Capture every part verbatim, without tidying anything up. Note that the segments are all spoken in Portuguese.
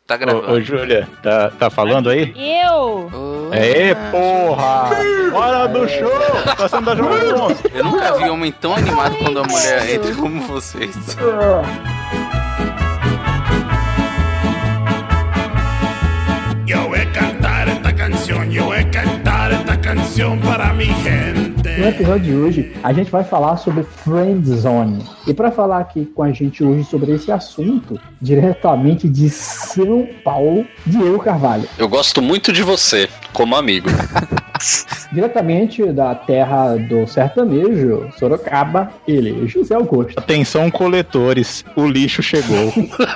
Tá gravando. Ô, ô Júlia, tá, tá falando aí? Eu! Oh, Aê, porra! Hora do show! Tá sendo da João. Eu nunca vi homem tão animado quando a mulher entra como vocês. Eu vou cantar esta canção, eu vou cantar esta canção para mi gente. No episódio de hoje, a gente vai falar sobre Friendzone. E para falar aqui com a gente hoje sobre esse assunto, diretamente de São Paulo, Diego Carvalho. Eu gosto muito de você, como amigo. Diretamente da terra do sertanejo, Sorocaba, ele, José Augusto. Atenção, coletores, o lixo chegou.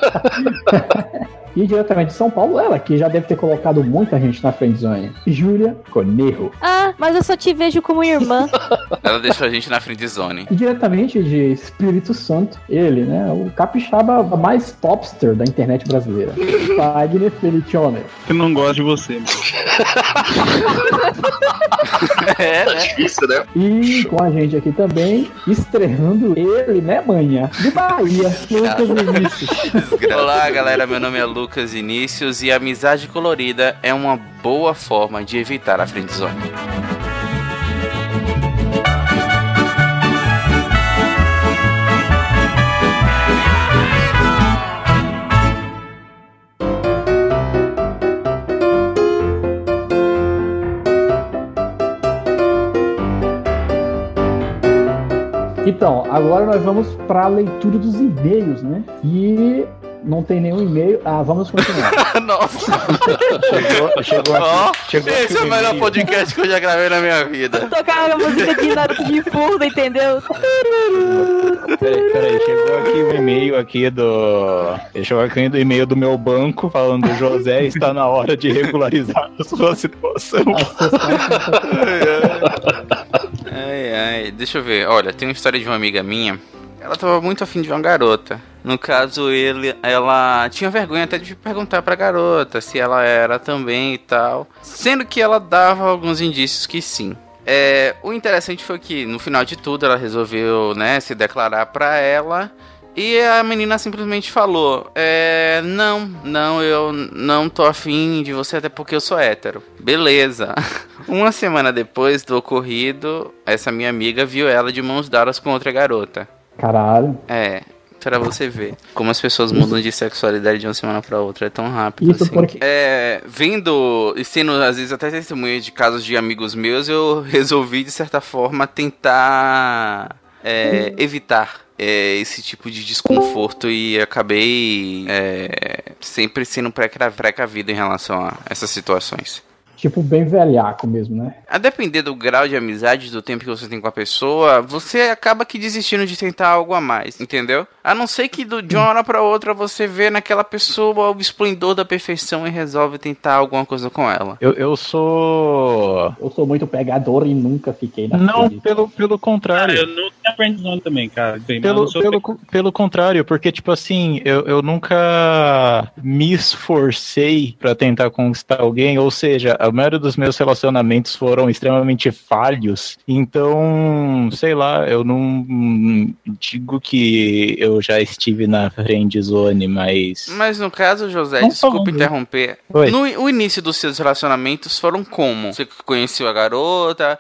E diretamente de São Paulo, ela, que já deve ter colocado muita gente na friendzone, Júlia Conejo. Ah, mas eu só te vejo como irmã. Ela deixou a gente na friendzone. E diretamente de Espírito Santo, ele, né, o capixaba mais popster da internet brasileira, Wagner Felicione. Eu não gosto de você, mano. É, né? Difícil, né? E com a gente aqui também, estreando ele, né, manhã, de Bahia, Lucas Vinícius. Olá, galera, meu nome é Lucas Vinícius e a amizade colorida é uma boa forma de evitar a friendzone. Então, agora nós vamos para a leitura dos e-mails, né? E não tem nenhum e-mail. Ah, vamos continuar. Nossa! Chegou, chegou aqui. Ó, chegou esse aqui é o melhor e-mail. podcast que eu já gravei na minha vida. Tocava a música de Naruto de fundo, entendeu? Peraí, peraí, chegou aqui o e-mail aqui do. Chegou aqui o e-mail do meu banco falando: José, está na hora de regularizar a sua situação. Ai, ai, deixa eu ver. Olha, tem uma história de uma amiga minha. Ela tava muito afim de uma garota. No caso, ele, ela tinha vergonha até de perguntar pra garota se ela era também e tal. Sendo que ela dava alguns indícios que sim. É, o interessante foi que, no final de tudo, ela resolveu, né, se declarar pra ela. E a menina simplesmente falou: é, não, não, eu não tô afim de você, até porque eu sou hétero. Beleza. Uma semana depois do ocorrido, essa minha amiga viu ela de mãos dadas com outra garota. Caralho. É, pra você ver como as pessoas mudam de sexualidade de uma semana pra outra, é tão rápido Isso assim. porque- É, vendo e sendo às vezes até testemunha de casos de amigos meus, eu resolvi de certa forma tentar é, evitar é, esse tipo de desconforto e acabei é, sempre sendo preca- precavido em relação a essas situações. Tipo, bem velhaco mesmo, né? A depender do grau de amizade, do tempo que você tem com a pessoa, você acaba que desistindo de tentar algo a mais, entendeu? A não ser que do, de uma hora pra outra você vê naquela pessoa o esplendor da perfeição e resolve tentar alguma coisa com ela. Eu, eu sou. Eu sou muito pegador e nunca fiquei na Não, frente. pelo, pelo contrário. Cara, eu não tenho friendzone também, cara. Bem, mas eu Pelo, não sou pelo, pelo contrário, porque, tipo assim, eu, eu nunca me esforcei pra tentar conquistar alguém, ou seja, a maioria dos meus relacionamentos foram extremamente falhos, então, sei lá, eu não digo que eu já estive na friendzone, mas... Mas no caso, José, Não desculpa falando. interromper. Oi. No o início dos seus relacionamentos foram como? Você conheceu a garota?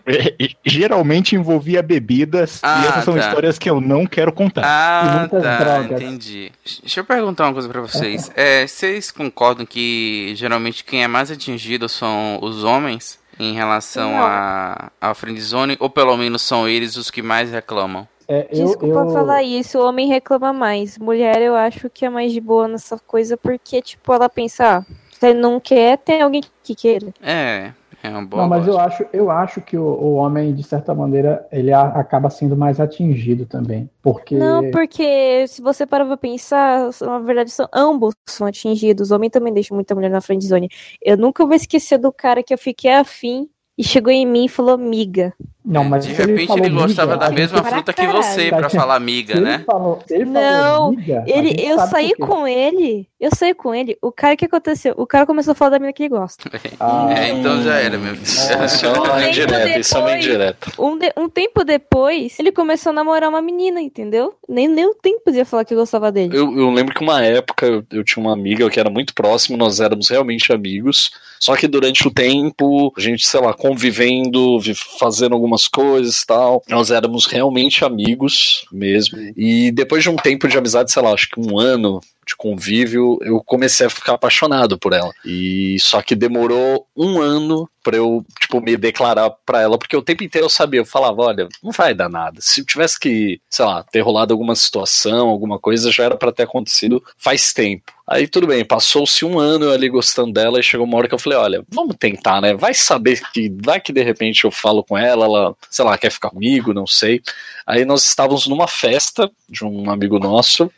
Geralmente envolvia bebidas, Ah, e essas são tá. histórias que eu não quero contar. E Ah, muitas tá, drogas. entendi. Deixa eu perguntar uma coisa pra vocês. É, vocês concordam que geralmente quem é mais atingido são os homens em relação Não. a, a friendzone, ou pelo menos são eles os que mais reclamam? É, eu, Desculpa eu... falar isso, o homem reclama mais. Mulher, eu acho que é mais de boa nessa coisa, porque, tipo, ela pensa, ah, você não quer, tem alguém que queira. É, é uma boa Não, mas eu lógica. acho, eu acho que o, o homem, de certa maneira, ele a- acaba sendo mais atingido também. Porque... Não, porque se você parar pra pensar, na verdade, são, ambos são atingidos. O homem também deixa muita mulher na friendzone. Eu nunca vou esquecer do cara que eu fiquei afim e chegou em mim e falou, miga. Não, mas De se ele repente falou ele gostava miga, da a gente- mesma Pra fruta que caralho. você, pra falar amiga, se ele né? falou- se ele falou Não, miga, a Ele, gente eu sabe saí por quê. com ele, eu saí com ele, o cara, o que aconteceu? O cara começou a falar da mina que ele gosta. Ah, É, então já era, meu filho. Isso é uma Tempo indireta, isso é uma depois- indireta. Um, de- um tempo depois, ele começou a namorar uma menina, entendeu? Nem, nem o tempo de eu falar que eu gostava dele. Eu, eu lembro que uma época eu, eu tinha uma amiga que era muito próximo, nós éramos realmente amigos. Só que durante o tempo, a gente, sei lá, convivendo, vi- fazendo algumas coisas e tal, nós éramos realmente amigos mesmo. E depois de um tempo de amizade, sei lá, acho que um ano de convívio, eu comecei a ficar apaixonado por ela. E só que demorou um ano pra eu, tipo, me declarar pra ela, porque o tempo inteiro eu sabia, eu falava, olha, não vai dar nada. Se eu tivesse que, sei lá, ter rolado alguma situação, alguma coisa, já era pra ter acontecido faz tempo. Aí tudo bem, passou-se um ano eu ali gostando dela e chegou uma hora que eu falei, olha, vamos tentar, né? Vai saber que, vai que de repente eu falo com ela, ela, sei lá, quer ficar comigo, não sei. Aí nós estávamos numa festa de um amigo nosso,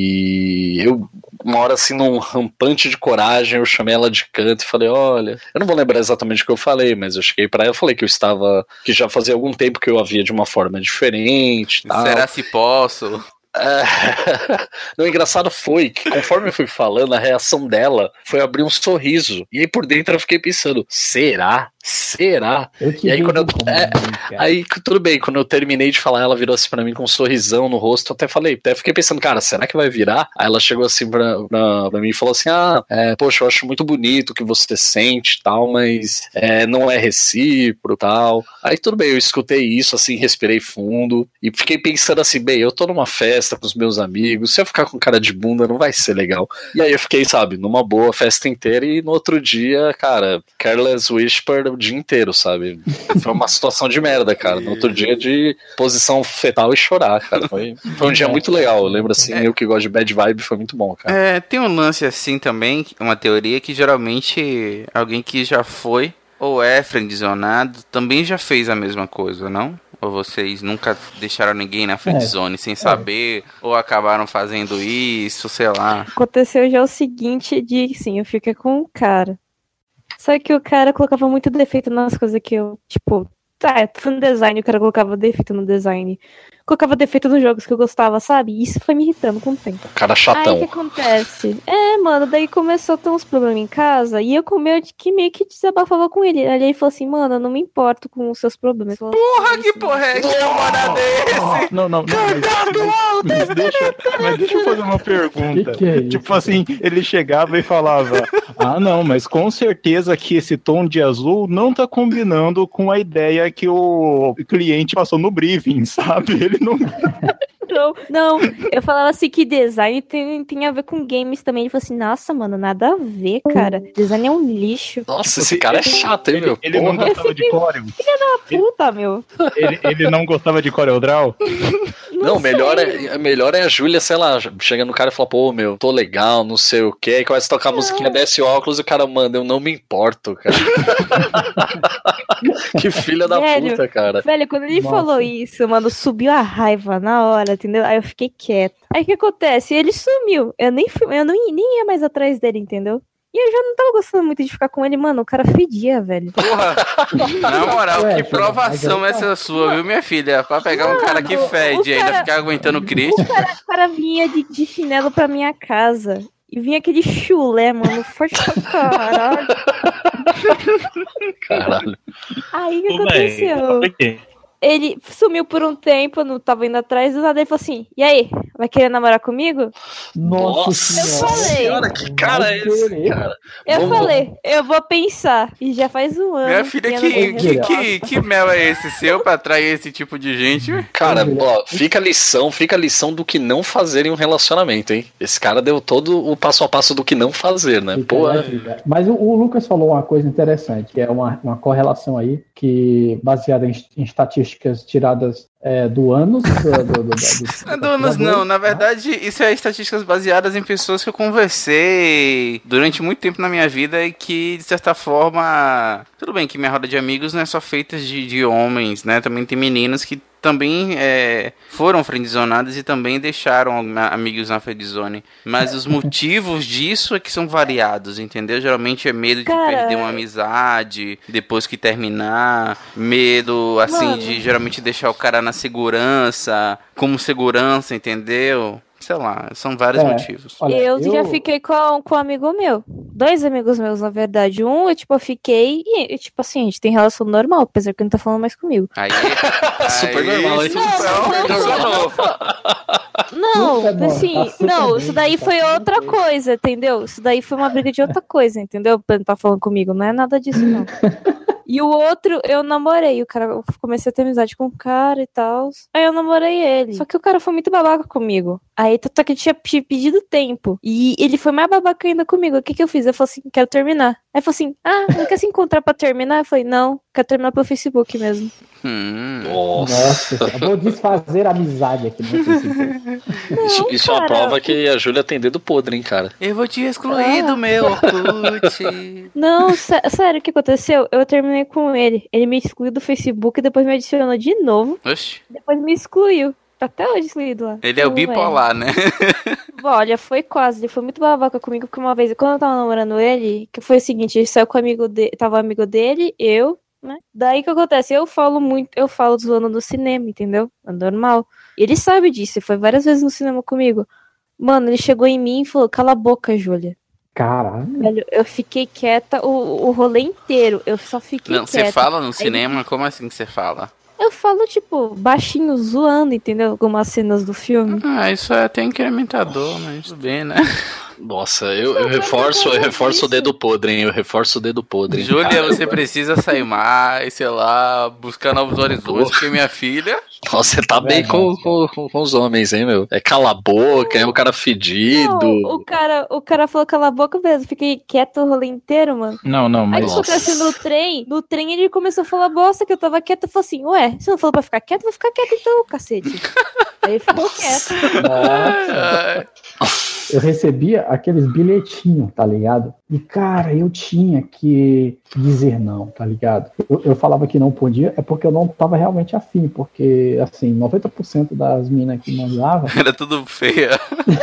e eu, uma hora assim, num rampante de coragem, eu chamei ela de canto e falei, olha, eu não vou lembrar exatamente o que eu falei, mas eu cheguei pra ela e falei que eu estava, que já fazia algum tempo que eu a via de uma forma diferente e tal. Será se posso? É... Não, o engraçado foi que conforme eu fui falando, a reação dela foi abrir um sorriso. E aí por dentro eu fiquei pensando, será? Será? Eu te E aí vejo quando eu- como é, alguém, cara. Aí tudo bem, quando eu terminei de falar, ela virou assim pra mim com um sorrisão no rosto, eu até falei, até fiquei pensando, cara, será que vai virar? Aí ela chegou assim pra, pra, pra mim e falou assim, ah, é, poxa, eu acho muito bonito o que você sente e tal, mas é, não é recíproco e tal. Aí tudo bem, eu escutei isso, assim, respirei fundo e fiquei pensando assim, bem, eu tô numa festa com os meus amigos, se eu ficar com cara de bunda não vai ser legal. E aí eu fiquei, sabe, numa boa festa inteira e no outro dia, cara, Careless Whisper o dia inteiro, sabe? Foi uma situação de merda, cara. No outro dia de posição fetal e chorar, cara. Foi, foi um dia muito legal. Eu lembro assim, eu que gosto de bad vibe, foi muito bom, cara. É, tem um lance assim também, uma teoria que geralmente alguém que já foi ou é friendzonado também já fez a mesma coisa, não? Ou vocês nunca deixaram ninguém na friendzone sem saber, ou acabaram fazendo isso, sei lá. Aconteceu já o seguinte, de sim, eu fiquei com o cara. Só que o cara colocava muito defeito nas coisas que eu, tipo, tá, tudo no design, o cara colocava defeito no design. Colocava defeito nos jogos que eu gostava, sabe? E isso foi me irritando com o tempo. Cara Aí o chatão. que acontece? É, mano, daí começou a ter uns problemas em casa e eu com meio de que meio que desabafava com ele. Aí ele falou assim, mano, eu não me importo com os seus problemas. Porra, que porra é que namora desse? Não, não, não. Mas, mas, deixa, mas deixa eu fazer uma pergunta. Que que é isso? Tipo assim, ele chegava e falava: ah, não, mas com certeza que esse tom de azul não tá combinando com a ideia que o cliente passou no briefing, sabe? Ele não. Não, não, eu falava assim que design tem, tem a ver com games também. Ele falou assim, nossa, mano, nada a ver, cara. Design é um lixo. Nossa, esse cara é chato, hein, meu? Ele não Porra. gostava de Corel. Puta, meu. Ele, ele não gostava de Corel Draw. Não, melhor é, melhor é a Júlia, sei lá, chega no cara e fala, pô, meu, tô legal, não sei o que, aí começa a tocar a musiquinha, desce o óculos e o cara manda, eu não me importo, cara. Que filha da Velho, puta, cara. Velho, quando ele Nossa. falou isso, mano, subiu a raiva na hora, entendeu? Aí eu fiquei quieta. Aí o que acontece? Ele sumiu. Eu nem fui, eu não, ia- nem ia mais atrás dele, entendeu? E eu já não tava gostando muito de ficar com ele, mano. O cara fedia, velho. Porra, na moral, Ué, que filho, provação mas aí essa sua, viu, minha filha? Pra pegar um cara que Mano, fede o e ainda cara- ficar aguentando crítica. O cara, o cara vinha de, de chinelo pra minha casa. E vinha aquele chulé, mano, forte pra caralho. Caralho. Aí o que Ô, aconteceu? velho, por quê? Ele sumiu por um tempo, eu não tava indo atrás do nada. Ele falou assim: e aí, vai querer namorar comigo? Nossa, Eu falei. senhora, que cara é esse, cara? Eu Vamos- falei, eu vou pensar. E já faz um ano. Minha filha, e eu que, não- que, que, que mel é esse seu pra atrair esse tipo de gente? Cara, Olha. ó, fica a lição, fica a lição do que não fazer em um relacionamento, hein? Esse cara deu todo o passo a passo do que não fazer, né? Fica Pô, aí a dica. Mas o, o Lucas falou uma coisa interessante, que é uma, uma correlação aí, que baseada em, em estatísticas tiradas é, do ânus. Do, do, do, do, do, Não, Donas, não, na verdade, isso é estatísticas baseadas em pessoas que eu conversei durante muito tempo na minha vida e que, de certa forma, tudo bem que minha roda de amigos não é só feita de, de homens, né? Também tem meninos que também é, foram friendzonadas e também deixaram amigos na friendzone. Mas os motivos disso é que são variados, entendeu? Geralmente é medo de Cara... perder uma amizade depois que terminar, medo, assim, Mano. de geralmente deixar o cara na segurança, como segurança, entendeu? Sei lá, são vários É. motivos. Olha, eu, eu- já fiquei com, com um amigo meu. Dois amigos meus, na verdade. Um, eu, tipo, eu fiquei e, tipo assim, a gente tem relação normal, apesar que ele não tá falando mais comigo. Aí, Super aí, normal, hein? super normal. Não, Super bom, assim, tá super não, bem, isso daí tá foi super outra bem. coisa, entendeu? Isso daí foi uma briga de outra coisa, entendeu? Pra ele não tá falando comigo, não é nada disso, não. E o outro, eu namorei, o cara, eu comecei a ter amizade com o cara e tal. Aí eu namorei ele. Só que o cara foi muito babaca comigo. Aí, tanto que ele tinha pe- pedido tempo. E ele foi mais babaca ainda comigo. O que que eu fiz? Eu falei assim, quero terminar. Aí ele falou assim, ah, não quer se encontrar pra terminar? Eu falei, não, quero terminar pelo Facebook mesmo. Hum. Nossa. Nossa, eu vou desfazer a amizade aqui no Facebook. Isso, isso é uma cara. prova que a Júlia tem dedo podre, hein, cara. Eu vou te excluir Ah. do meu Orkut. Não, sé- sério, o que aconteceu? Eu terminei com ele. Ele me excluiu do Facebook, depois me adicionou de novo, Oxi, depois me excluiu. Tá até hoje excluído lá. ele é o Então, velho. bipolar, né? Olha, foi quase. Ele foi muito babaca comigo, porque uma vez, quando eu tava namorando ele, que foi o seguinte, ele saiu com o amigo dele, tava o amigo dele, eu, né? Daí o que acontece? Eu falo muito, eu falo zoando no cinema, entendeu? É normal. Ele sabe disso, ele foi várias vezes no cinema comigo. Mano, ele chegou em mim e falou, cala a boca, Júlia. Caralho. Velho, eu fiquei quieta o, o rolê inteiro. Eu só fiquei Não, você quieta. fala no cinema? Como assim que você fala? Eu falo, tipo, baixinho, zoando, entendeu? Algumas cenas do filme. Ah, isso é até incrementador, mas tudo bem, né? Nossa, eu, eu reforço, eu reforço o dedo podre, hein? Eu reforço o dedo podre. hein? Júlia, você precisa sair mais, sei lá, buscar novos horizontes, porque minha filha... Nossa, você tá bem com, com, com- com os homens, hein, meu? É cala a boca, é o cara fedido. Não, o cara, o cara falou cala a boca mesmo. Fiquei quieto o rolê inteiro, mano. Não, não, Aí mas. ele aconteceu no trem, no trem ele começou a falar bosta que eu tava quieta. Eu falei assim, ué, você não falou pra ficar quieto? Vou ficar quieto então, cacete. Aí ele ficou quieto. Nossa. Eu recebia aqueles bilhetinhos, tá ligado? E, cara, eu tinha que dizer não, tá ligado? Eu, eu falava que não podia, é porque eu não tava realmente afim, porque, assim, noventa por cento das minas que mandavam. Era tudo feia.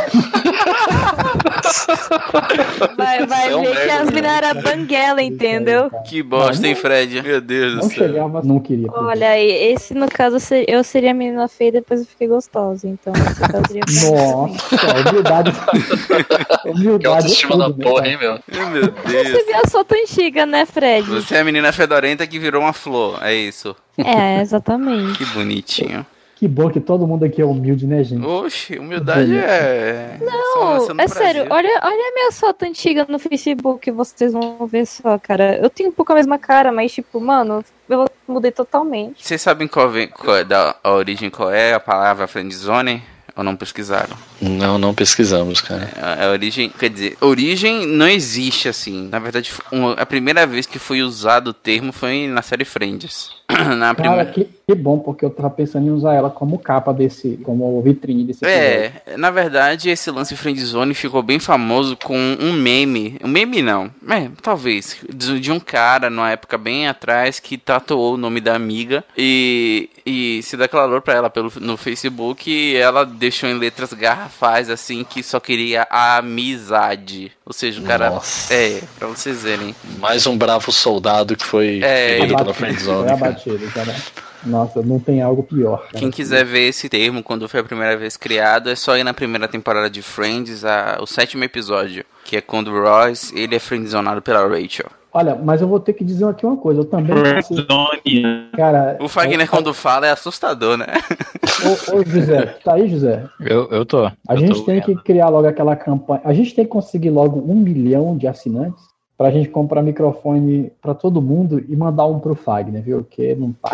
Vai, vai Você é um ver que merda, as minas eram banguela, entendeu? Que bosta, hein, Fred? Meu Deus do Não céu. chegava, não queria. Olha aí, esse no caso ser- eu seria a menina feia e depois eu fiquei gostosa. Então, nesse caso seria pra mim. Nossa, humildade. Que humildade autoestima é da tudo, né, porra, cara? hein, meu? Meu Deus. Você viu a foto antiga, né, Fred? Você é a menina fedorenta que virou uma flor, é isso. É, exatamente. Que bonitinho. Que bom que todo mundo aqui é humilde, né, gente? Oxe, humildade é... Não, É sério, olha, olha a minha foto antiga no Facebook, vocês vão ver só, cara. Eu tenho um pouco a mesma cara, mas tipo, mano, eu mudei totalmente. Vocês sabem qual, vem, qual é da, a origem, qual é a palavra friendzone? Ou não pesquisaram? Não, não pesquisamos, cara. A, a origem, quer dizer, origem não existe assim. Na verdade, um, a primeira vez que foi usado o termo foi na série Friends. Na Cara, primeira... que, que bom, porque eu tava pensando em usar ela como capa desse, como vitrine desse episódio. É, na verdade, esse lance friendzone ficou bem famoso com um meme. Um meme não, é, talvez. De, de um cara, numa época bem atrás, que tatuou o nome da amiga e, e se declarou pra ela pelo, no Facebook. E ela deixou em letras garrafais, assim, que só queria a amizade. Ou seja, o cara... Nossa. É, pra vocês verem. Mais um bravo soldado que foi É, ferido pela Abatido, friendzone, foi cara. abatido, cara. Nossa, não tem algo pior. Cara. Quem quiser ver esse termo quando foi a primeira vez criado, é só ir na primeira temporada de Friends, a, o sétimo episódio, que é quando o Ross, ele é friendzonado pela Rachel. Olha, mas eu vou ter que dizer aqui uma coisa. Eu também. Friendzone. Cara. O Fagner, quando fala, é assustador, né? Ô, ô, José, tá aí, José? Eu, eu tô. A eu gente tô tem vendo. que criar logo aquela campanha. A gente tem que conseguir logo um milhão de assinantes pra gente comprar microfone pra todo mundo e mandar um pro Fagner, viu? Que não tá.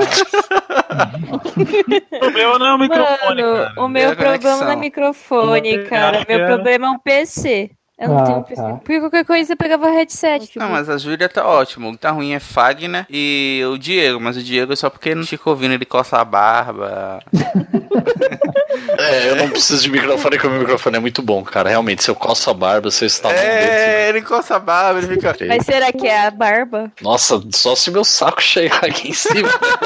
O problema não é o microfone, Mano, cara. o meu É a problema conexão. não é microfone, Eu cara. Meu quero- problema é um P C. Eu não Ah, tenho tá. princípio. Porque qualquer coisa você pegava headset. Tipo, Não, mas a Júlia tá ótimo. O que tá ruim é Fagner e o Diego. Mas o Diego é só porque não fica ouvindo ele coça a barba. É, eu não preciso de microfone, porque o meu microfone é muito bom, cara. Realmente, se eu coço a barba, você está bom É, ele coça a barba, ele fica... Mas será que é a barba? Nossa, só se meu saco chegar aqui em cima.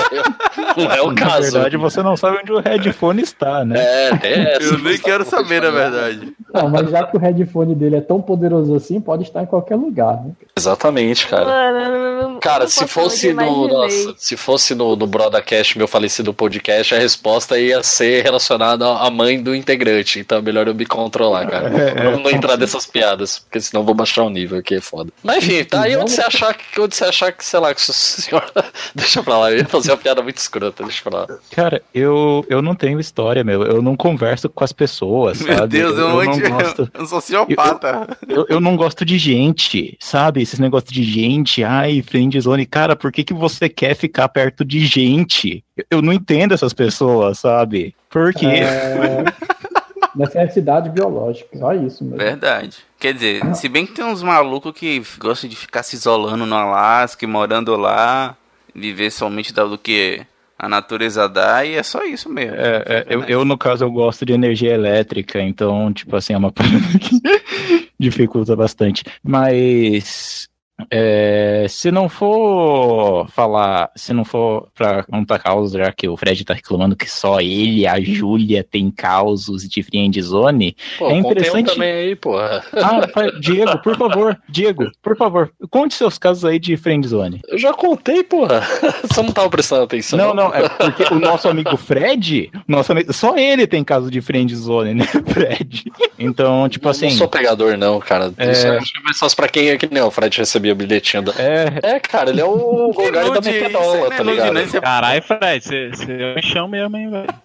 Não é o Na caso. verdade, você não sabe onde o headphone está, né? É, até essa. Eu nem quero saber, na verdade. Não, mas já que o headphone dele é tão poderoso assim, pode estar em qualquer lugar, né? Exatamente, cara. Mano, eu não Cara, posso se fosse falar, no. imaginei. Nossa, se fosse no, no Brothercast, meu falecido podcast, a resposta ia ser relacionada à mãe do integrante. Então é melhor eu me controlar, cara. Não, não entrar dessas piadas, porque senão eu vou baixar o nível aqui, é foda. Mas enfim, tá aí onde você achar que, onde você achar que, sei lá, que sua senhora. Deixa pra lá, eu ia fazer uma piada muito escrota, deixa pra lá. Cara, eu, eu não tenho história, meu. Eu não converso com as pessoas, sabe? Meu Deus, eu, eu não, não gosto. eu sou sociopata. Eu, eu não gosto de gente, sabe? Esses negócios de gente, ai, friendzone. Cara, por que, que você quer ficar perto de gente? Eu, eu não entendo essas pessoas, sabe? Por quê? É... necessidade biológica, só isso mesmo. Verdade. Quer dizer, se bem que tem uns malucos que gostam de ficar se isolando no Alasca e morando lá, viver somente do que a natureza dá, e é só isso mesmo. É, é, eu, eu, no caso, eu gosto de energia elétrica, então, tipo assim, é uma parada que dificulta bastante. Mas... É, se não for falar, se não for pra contar causos, já que o Fred tá reclamando que só ele e a Júlia tem causos de friendzone, Pô, é interessante. Um também aí, porra. Ah, Diego, por favor, Diego, por favor, conte seus casos aí de friendzone. Eu já contei, porra. Você não tava prestando atenção? Não, não, é porque o nosso amigo Fred, nosso amigo, só ele tem caso de friendzone, né, Fred? Então, tipo eu assim. Não sou pegador, não, cara. É... Isso acho que é mais fácil pra quem é que nem o Fred recebia o bilhetinho da. É, é, cara, ele é o Golgari da Metedola, tá ligado? Né? Você... Caralho, Fred, você é um chão mesmo, hein, velho?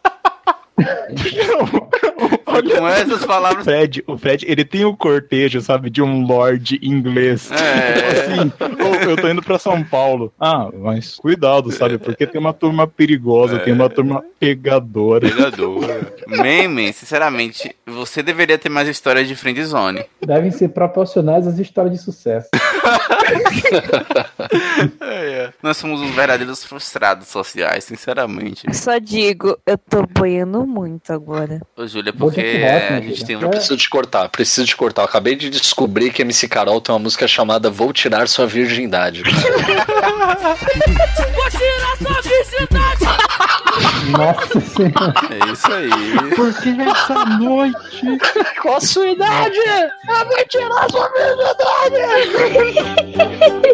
Com essas palavras. O Fred, o Fred, ele tem o cortejo, sabe, de um lord inglês. É. Assim, oh, eu tô indo pra São Paulo. Ah, mas cuidado, sabe, porque tem uma turma perigosa, é. tem uma turma pegadora. Pegadora. Meme, sinceramente, você deveria ter mais histórias de friendzone. Devem ser proporcionais às histórias de sucesso. é, é. Nós somos uns verdadeiros frustrados sociais, sinceramente. Só digo, eu tô boiando muito agora. Ô, Júlia, porque ótimo, a gente tem um... Eu preciso te cortar, preciso te cortar. Eu acabei de descobrir que M C Carol tem uma música chamada Vou Tirar Sua Virgindade. Vou tirar sua virgindade! Nossa Senhora. É isso aí. Porque essa noite... Qual a sua idade? Eu vou tirar sua virgindade!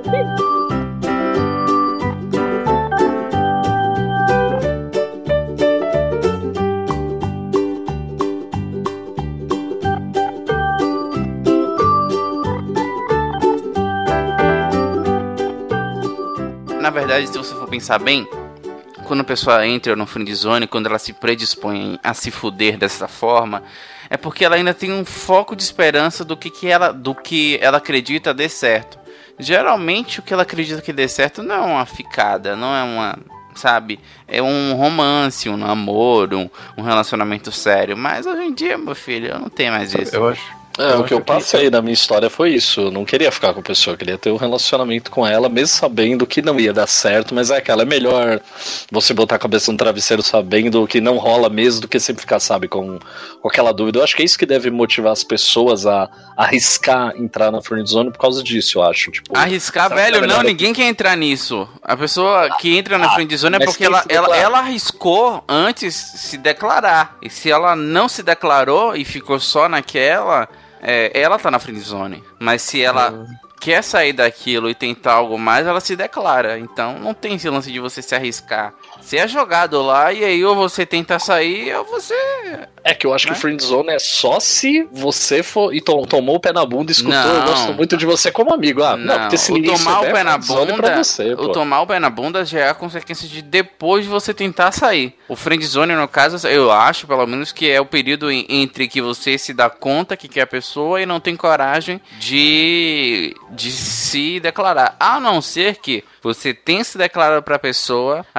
Na verdade, se você for pensar bem, quando a pessoa entra no friendzone, quando ela se predispõe a se fuder dessa forma, é porque ela ainda tem um foco de esperança do que, que, ela, do que ela acredita dê certo. Geralmente, o que ela acredita que dê certo não é uma ficada, não é uma... sabe, é um romance, um namoro, um, um relacionamento sério. Mas hoje em dia, meu filho, eu não tenho mais isso. Eu acho... É, eu o que eu passei que... na minha história foi isso. Eu não queria ficar com a pessoa, eu queria ter um relacionamento com ela, mesmo sabendo que não ia dar certo, mas é aquela, é melhor você botar a cabeça no travesseiro sabendo que não rola mesmo do que sempre ficar, sabe, com, com aquela dúvida. Eu acho que é isso que deve motivar as pessoas a, a arriscar entrar na friendzone por causa disso, eu acho. Tipo, arriscar, velho? É não, ninguém quer entrar nisso. A pessoa que entra na ah, friendzone é porque ela, ela, ela arriscou antes se declarar. E se ela não se declarou e ficou só naquela... É, ela tá na friendzone, mas se ela uhum. quer sair daquilo e tentar algo mais, ela se declara. Então não tem esse lance de você se arriscar. Você é jogado lá e aí ou você tenta sair ou você... É que eu acho né? que friendzone é só se você for e to tomou o pé na bunda e escutou, não. eu gosto muito de você como amigo. Ah, não, não porque se o ninguém tomar souber, o pé na bunda, pra você, o tomar o pé na bunda já é a consequência de depois de você tentar sair. O friendzone, no caso, eu acho, pelo menos, que é o período entre que você se dá conta que quer a pessoa e não tem coragem de, de se declarar. A não ser que você tenha se declarado pra pessoa, a pessoa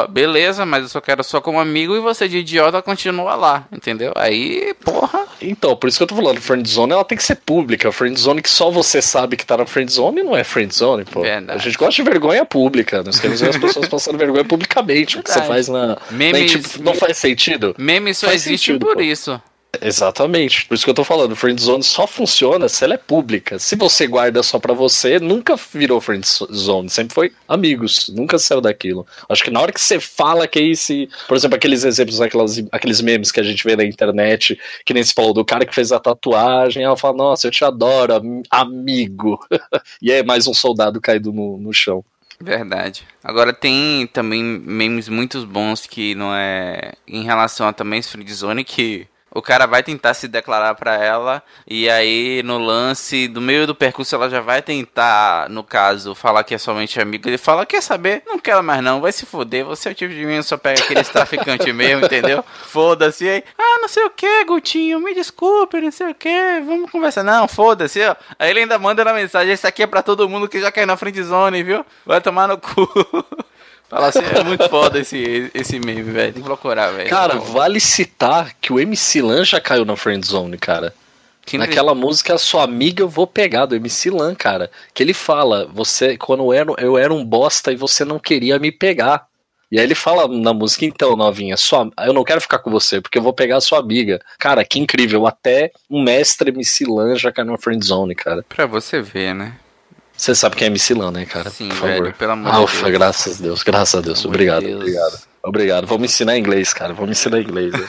boa, beleza, mas eu só quero só como amigo e você de idiota continua lá, entendeu? Aí, porra. Então, por isso que eu tô falando, friendzone ela tem que ser pública. Friendzone que só você sabe que tá na friendzone não é friendzone, pô. Verdade. A gente gosta de vergonha pública, nós queremos ver as pessoas passando vergonha publicamente. O que você faz na... Memes, na, tipo, não faz sentido? Memes só faz existem sentido, por pô. isso. Exatamente, por isso que eu tô falando, friendzone só funciona se ela é pública. Se você guarda só pra você, nunca virou friendzone, sempre foi amigos, nunca saiu daquilo. Acho que na hora que você fala que é esse, por exemplo, aqueles exemplos, aquelas, aqueles memes que a gente vê na internet, que nem se falou do cara que fez a tatuagem, ela fala, nossa, eu te adoro, am- amigo. E é mais um soldado caído no, no chão. Verdade. Agora tem também memes muito bons que não é em relação a também esse friendzone, que o cara vai tentar se declarar pra ela e aí no lance, do meio do percurso ela já vai tentar, no caso, falar que é somente amigo. Ele fala, quer saber? Não quero mais não, vai se foder, você é o tipo de menino, só pega aqueles traficantes mesmo, entendeu? Foda-se aí. Ah, não sei o que, Gutinho, me desculpe, não sei o que, vamos conversar. Não, foda-se, ó. Aí ele ainda manda na mensagem, isso aqui é pra todo mundo que já caiu na friendzone, viu? Vai tomar no cu. Fala assim, é muito foda esse, esse meme, velho. Tem que procurar, velho. Cara, vale citar que o M C Lan já caiu na friendzone, cara. Que Naquela música, Sua Amiga Eu Vou Pegar, do M C Lan, cara. Que ele fala, você, quando eu era, eu era um bosta e você não queria me pegar. E aí ele fala na música, então, novinha, sua, eu não quero ficar com você, porque eu vou pegar a sua amiga. Cara, que incrível. Até um mestre M C Lan já caiu na friendzone, cara. Pra você ver, né? Você sabe quem é M C Lan, né, cara? Sim, por velho, favor. pelo amor ah, de ufa, Deus. graças a Deus, graças a Deus. Pelo Obrigado, amor de Deus. obrigado. Obrigado. Vamos ensinar inglês, cara. Vamos ensinar inglês. Né?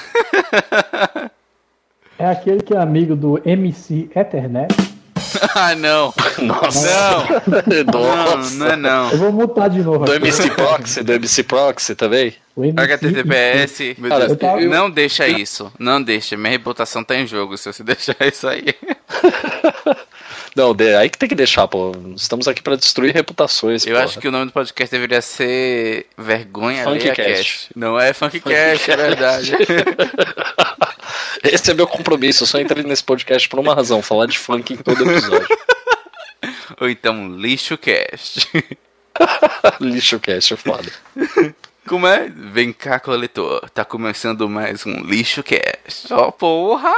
É aquele que é amigo do M C Ethernet. Ah, não. Nossa. Não. Nossa. Não, não é não. Eu vou mutar de novo. Do aqui. M C Proxy, do M C Proxy também? O M C H T T P S. Meu Cara, Deus, eu tava- não deixa isso. Não deixa. Minha reputação tá em jogo se você deixar isso aí. Não, de- aí que tem que deixar, pô. Estamos aqui pra destruir reputações, Eu porra. acho que o nome do podcast deveria ser Vergonha Alheia Funkcast. Cast. Não é Funkcast, é verdade. Esse é meu compromisso. Eu só entrei nesse podcast por uma razão: falar de funk em todo episódio. Ou então Lixo Cast. Lixo cast, é foda. Como é? Vem cá, coletor. Tá começando mais um Lixo Cast. Ó, porra!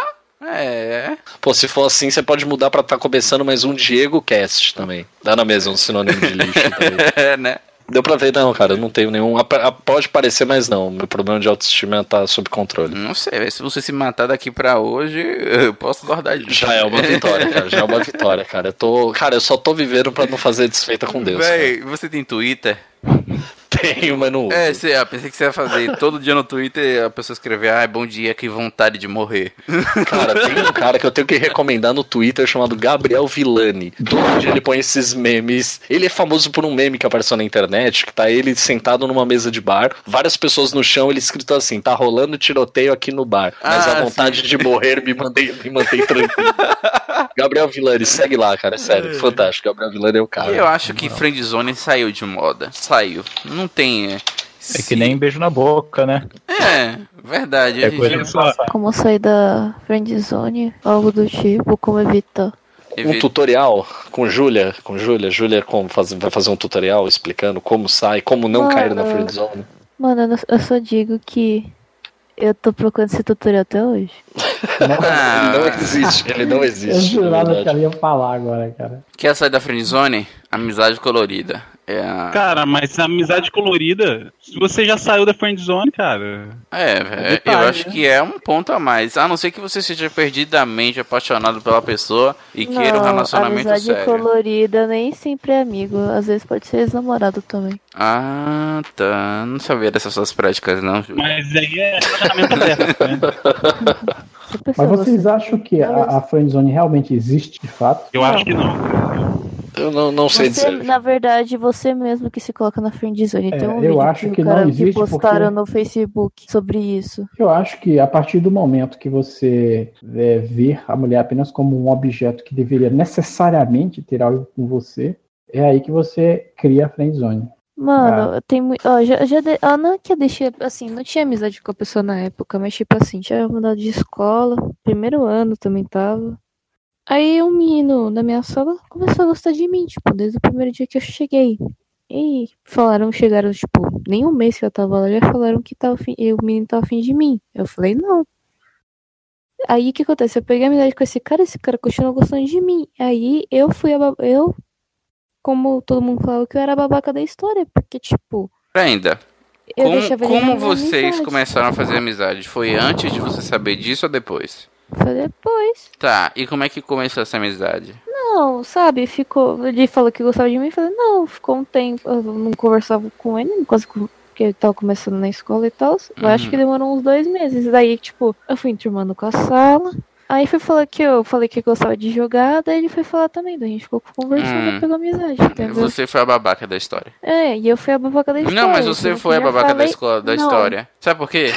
É. Pô, se for assim, você pode mudar pra tá começando mais um Diego Cast também. Dá na mesma um sinônimo de lixo também. É, né? Deu pra ver, não, cara. Eu não tenho nenhum. ap- ap- Pode parecer, mas não. Meu problema de autoestima tá sob controle. Não sei, se você se matar daqui pra hoje, eu posso guardar de Já é uma vitória, cara. Já é uma vitória, cara. Eu tô. Cara, eu só tô vivendo pra não fazer desfeita com Deus. Cara. Véi, você tem Twitter? Tenho, mas não uso. É, sei, eu pensei que você ia fazer todo dia no Twitter a pessoa escrever, ai, bom dia, que vontade de morrer. Cara, tem um cara que eu tenho que recomendar no Twitter chamado Gabriel Villani. Todo dia ele põe esses memes. Ele é famoso por um meme que apareceu na internet, que tá ele sentado numa mesa de bar, várias pessoas no chão, ele escrito assim, tá rolando tiroteio aqui no bar, mas Ah, a vontade sim. de morrer me mantém, me mantém tranquilo. Gabriel Villani, segue lá, cara, é sério, fantástico. Gabriel Villani é o cara. Eu acho que Friendzone saiu de moda. Saiu. Não tem. É que nem beijo na boca, né? É, verdade. É a gente coisa não do passado. Como sair da friendzone, algo do tipo, como evitar. Um evi- tutorial com Júlia, com Júlia, Júlia como faz, vai fazer um tutorial explicando como sai, como não Mano. cair na friendzone. Mano, eu- eu só digo que eu tô procurando esse tutorial até hoje. Ah, Ele não existe, ele não Eu existe. na jurava que verdade. é ela ia falar agora, cara. Quer sair da Friendzone? Amizade colorida. É, a... Cara, mas a amizade colorida, se você já saiu da friendzone, cara. é, velho, eu detalhe, acho né? que é um ponto a mais. A não ser que você seja perdidamente apaixonado pela pessoa e queira um relacionamento amizade sério. colorida nem sempre é amigo. Às vezes pode ser ex-namorado também. Ah, tá. Não sabia dessas suas práticas, não, Júlio. Mas aí é relacionamento aberto, né? Se a pessoa Mas vocês gosta- acham que a, a friendzone realmente existe de fato? Eu acho que não. Eu não, não sei Você, dizer. na verdade, você mesmo que se coloca na friendzone. É, Tem um eu vídeo acho que, que o não cara existe que postaram porque- no Facebook sobre isso. Eu acho que a partir do momento que você é, ver a mulher apenas como um objeto que deveria necessariamente ter algo com você, é aí que você cria a friendzone. Mano, tem muito. Ó, já, já de... ah, não é que eu deixei. Assim, não tinha amizade com a pessoa na época, mas tipo assim, tinha mudado de escola. Primeiro ano também tava. Aí um menino da minha sala começou a gostar de mim, tipo, desde o primeiro dia que eu cheguei. E falaram, chegaram, tipo, nem um mês que eu tava lá, já falaram que tava fim, o menino tava afim de mim. Eu falei, não. Aí o que acontece? Eu peguei a amizade com esse cara, esse cara continuou gostando de mim. Aí eu fui a bab... eu, como todo mundo falava que eu era a babaca da história, porque, tipo. Ainda. Eu como deixava ele como na vocês amizade. começaram a fazer amizade? Foi antes de você saber disso ou depois? Foi depois. Tá, e como é que começou essa amizade? Não, sabe, ficou. Ele falou que gostava de mim, eu falei, não, ficou um tempo. Eu não conversava com ele, quase porque ele tava começando na escola e tal. Eu Uhum. acho que demorou uns dois meses. Daí, tipo, eu fui enturmando com a sala. Aí foi falar que eu falei que gostava de jogar, daí ele foi falar também, daí a gente ficou conversando Hum. e pegou amizade, entendeu? Você foi a babaca da história. É, e eu fui a babaca da história. Não, mas você eu foi a já babaca da, falei- escola, da Não. história. Sabe por quê?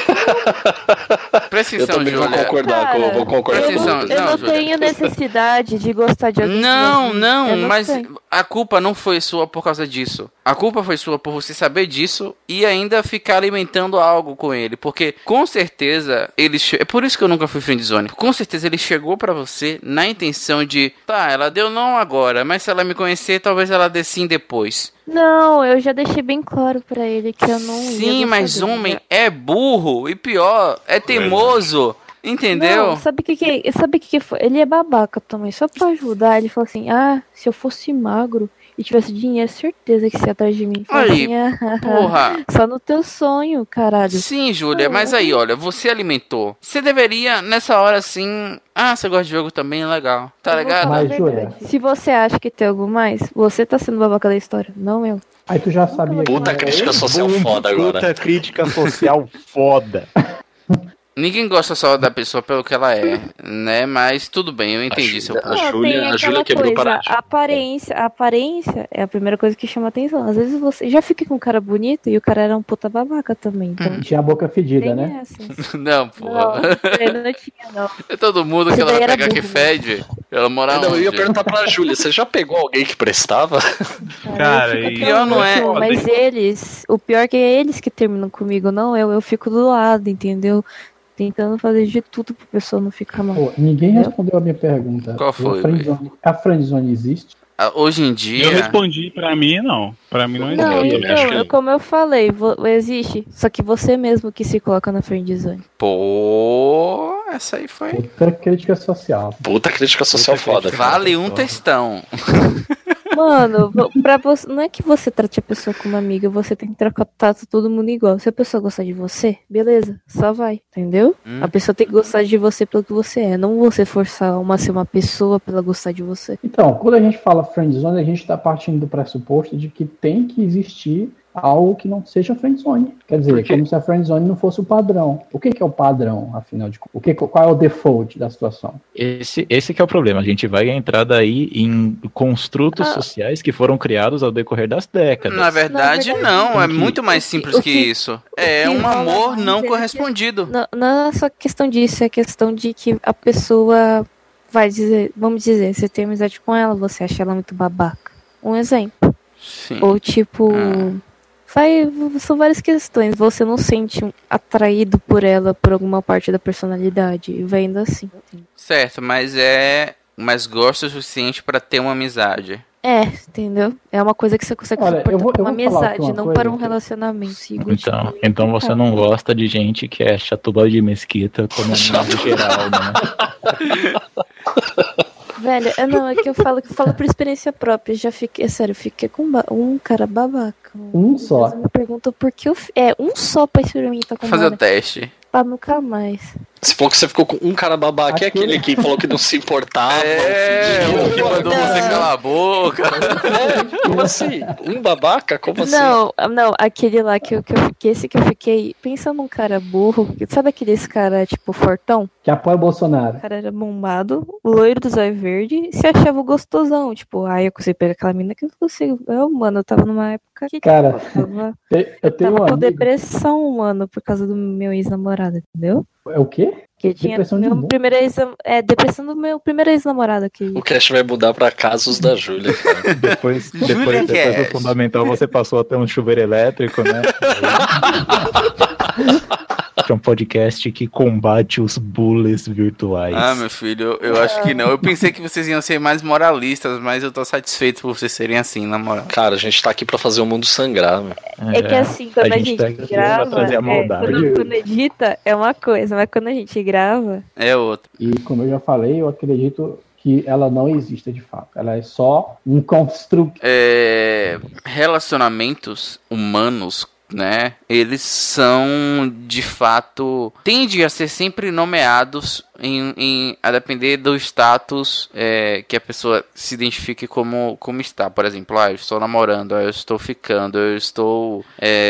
Presta Eu atenção, também vou Júlia. concordar, com, Cara, vou concordar Eu com não, Atenção, eu não, não Júlia. tenho necessidade de gostar de alguém. que Não, gosta de mim. não, Eu mas tenho. a culpa não foi sua por causa disso. A culpa foi sua por você saber disso e ainda ficar alimentando algo com ele. Porque com certeza ele. Che... É por isso que eu nunca fui friendzone. Com certeza ele chegou pra você na intenção de. Tá, ela deu não agora, mas se ela me conhecer, talvez ela dê sim depois. Não, eu já deixei bem claro pra ele que eu não ia Sim, gostar mas dele. homem é burro e pior, é teimoso. Entendeu? Não, sabe o que que, sabe o que que foi? Ele é babaca também, só pra ajudar. Ele falou assim, ah, se eu fosse magro e tivesse dinheiro, certeza que você ia atrás de mim. Falei Aí, assim, ah, Porra. só no teu sonho, caralho. Sim, Júlia, mas aí, olha, você alimentou. Você deveria, nessa hora, assim. Ah, você gosta de jogo também, legal. Tá Eu vou ligado? falar a Mas, verdade. Júlia- Se você acha que tem algo mais, você tá sendo babaca da história, não eu. Aí tu já sabia que Puta era crítica ele? social Bum, foda agora. Puta crítica social foda. Ninguém gosta só da pessoa pelo que ela é, né? Mas tudo bem, eu entendi seu A ponto. Não, Júlia- tem a aquela Júlia quebrou o coisa, paradigma. a aparência, a aparência é a primeira coisa que chama atenção. Às vezes você já fica com um cara bonito e o cara era um puta babaca também. Então, Tinha a boca fedida, tem né? essa. Não, pô. Não, não, não tinha, não. É todo mundo que Esse ela daí vai era pegar que burro. fede. Ela mora Não, eu ia onde? perguntar pra Júlia, você já pegou alguém que prestava? Cara, eu e- fico Pior não é- tranquilo, mas eles, o pior é que é eles que terminam comigo, não eu. Eu fico do lado, entendeu? Tentando fazer de tudo pra pessoa não ficar mal. Pô, ninguém Entendeu? respondeu a minha pergunta. Qual foi, A friendzone, a friendzone existe? Ah, Hoje em dia. Eu respondi, pra mim não. Pra mim não existe. Não, eu também acho então, que- eu- como eu falei, vo- existe. Só que você mesmo que se coloca na friend zone. Pô, essa aí foi. Outra crítica social. Puta crítica social Puta foda. crítica. cara. Vale um textão. Mano, vo- pra você, não é que você trate a pessoa como amiga, você tem que tratar todo mundo igual. Se a pessoa gostar de você, beleza, só vai, entendeu? Hum. A pessoa tem que gostar de você pelo que você é, não você forçar uma a ser uma pessoa pra ela gostar de você. Então, quando a gente fala friendzone, a gente está partindo do pressuposto de que tem que existir algo que não seja friendzone. Quer dizer, Por quê? como se a friendzone não fosse o padrão. O que, que é o padrão, afinal de contas? O que, qual é o default da situação? Esse, esse que é o problema. A gente vai entrar daí em construtos Ah. sociais que foram criados ao decorrer das décadas. Na verdade, Na verdade, não. É o que- muito mais o que- simples o que que- isso. É que um rola amor mais não é que- correspondido. Não, não é só questão disso, é questão de que a pessoa vai dizer, vamos dizer, você tem amizade com ela, você acha ela muito babaca. Um exemplo. Sim. Ou tipo, Ah. vai, são várias questões. Você não sente um- atraído por ela por alguma parte da personalidade e vai indo assim. Certo, mas é. Mas gosta o suficiente pra ter uma amizade. É, entendeu? É uma coisa que você consegue Olha, suportar eu vou- pra eu uma vou falar aqui amizade, uma não coisa para um que- relacionamento. Sigo, Então, tipo, então você não gosta de gente que é chatuba de mesquita como amigo geral, né? Velho, é, não, é que eu falo que eu falo por experiência própria. Já fiquei, é sério, eu fiquei com ba- um cara babaca. Um só. Eles me perguntam por que eu. fi- É, um só pra experimentar com Fazer o Mara, teste. pra nunca mais. Se for que você ficou com um cara babaca, é Aquele- aquele que falou que não se importava. É, fingiu. o que mandou você calar a boca. É, como assim? Um babaca? Como assim? Não, não, aquele lá que eu, que eu fiquei, esse que eu fiquei, pensa num cara burro, sabe aqueles cara, tipo, fortão? Que apoia o Bolsonaro. O cara era bombado, loiro do zóio verde, se achava gostosão, tipo, ai, eu consigo pegar aquela mina que eu não consigo. Eu, mano, eu tava numa época que, Cara, tipo, eu tava, Te- Eu tenho tava um com amigo. depressão, mano, por causa do meu ex-namorado, entendeu? É o quê? Que tinha Depressão de meu novo? primeiro ex, é, depressão do meu primeiro ex-namorado que O cast vai mudar pra casos da Júlia. cara. Depois, depois, Júlia depois Cast. do fundamental você passou a ter um chuveiro elétrico, né? é um podcast que combate os bullies virtuais. Ah, meu filho, eu, eu acho que não. Eu pensei que vocês iam ser mais moralistas, mas eu tô satisfeito por vocês serem assim, na moral. Cara, a gente tá aqui pra fazer o mundo sangrar, meu. É, é que assim, quando a, a gente, gente tá grava, trazer a é, quando, quando edita é uma coisa, mas quando a gente grava... É outra. E como eu já falei, eu acredito que ela não existe de fato. Ela é só um construto. É, relacionamentos humanos, né? Eles são, de fato, tendem a ser sempre nomeados em, em, a depender do status é, que a pessoa se identifique como, como está. Por exemplo, ah, eu estou namorando, ah, eu estou ficando, eu estou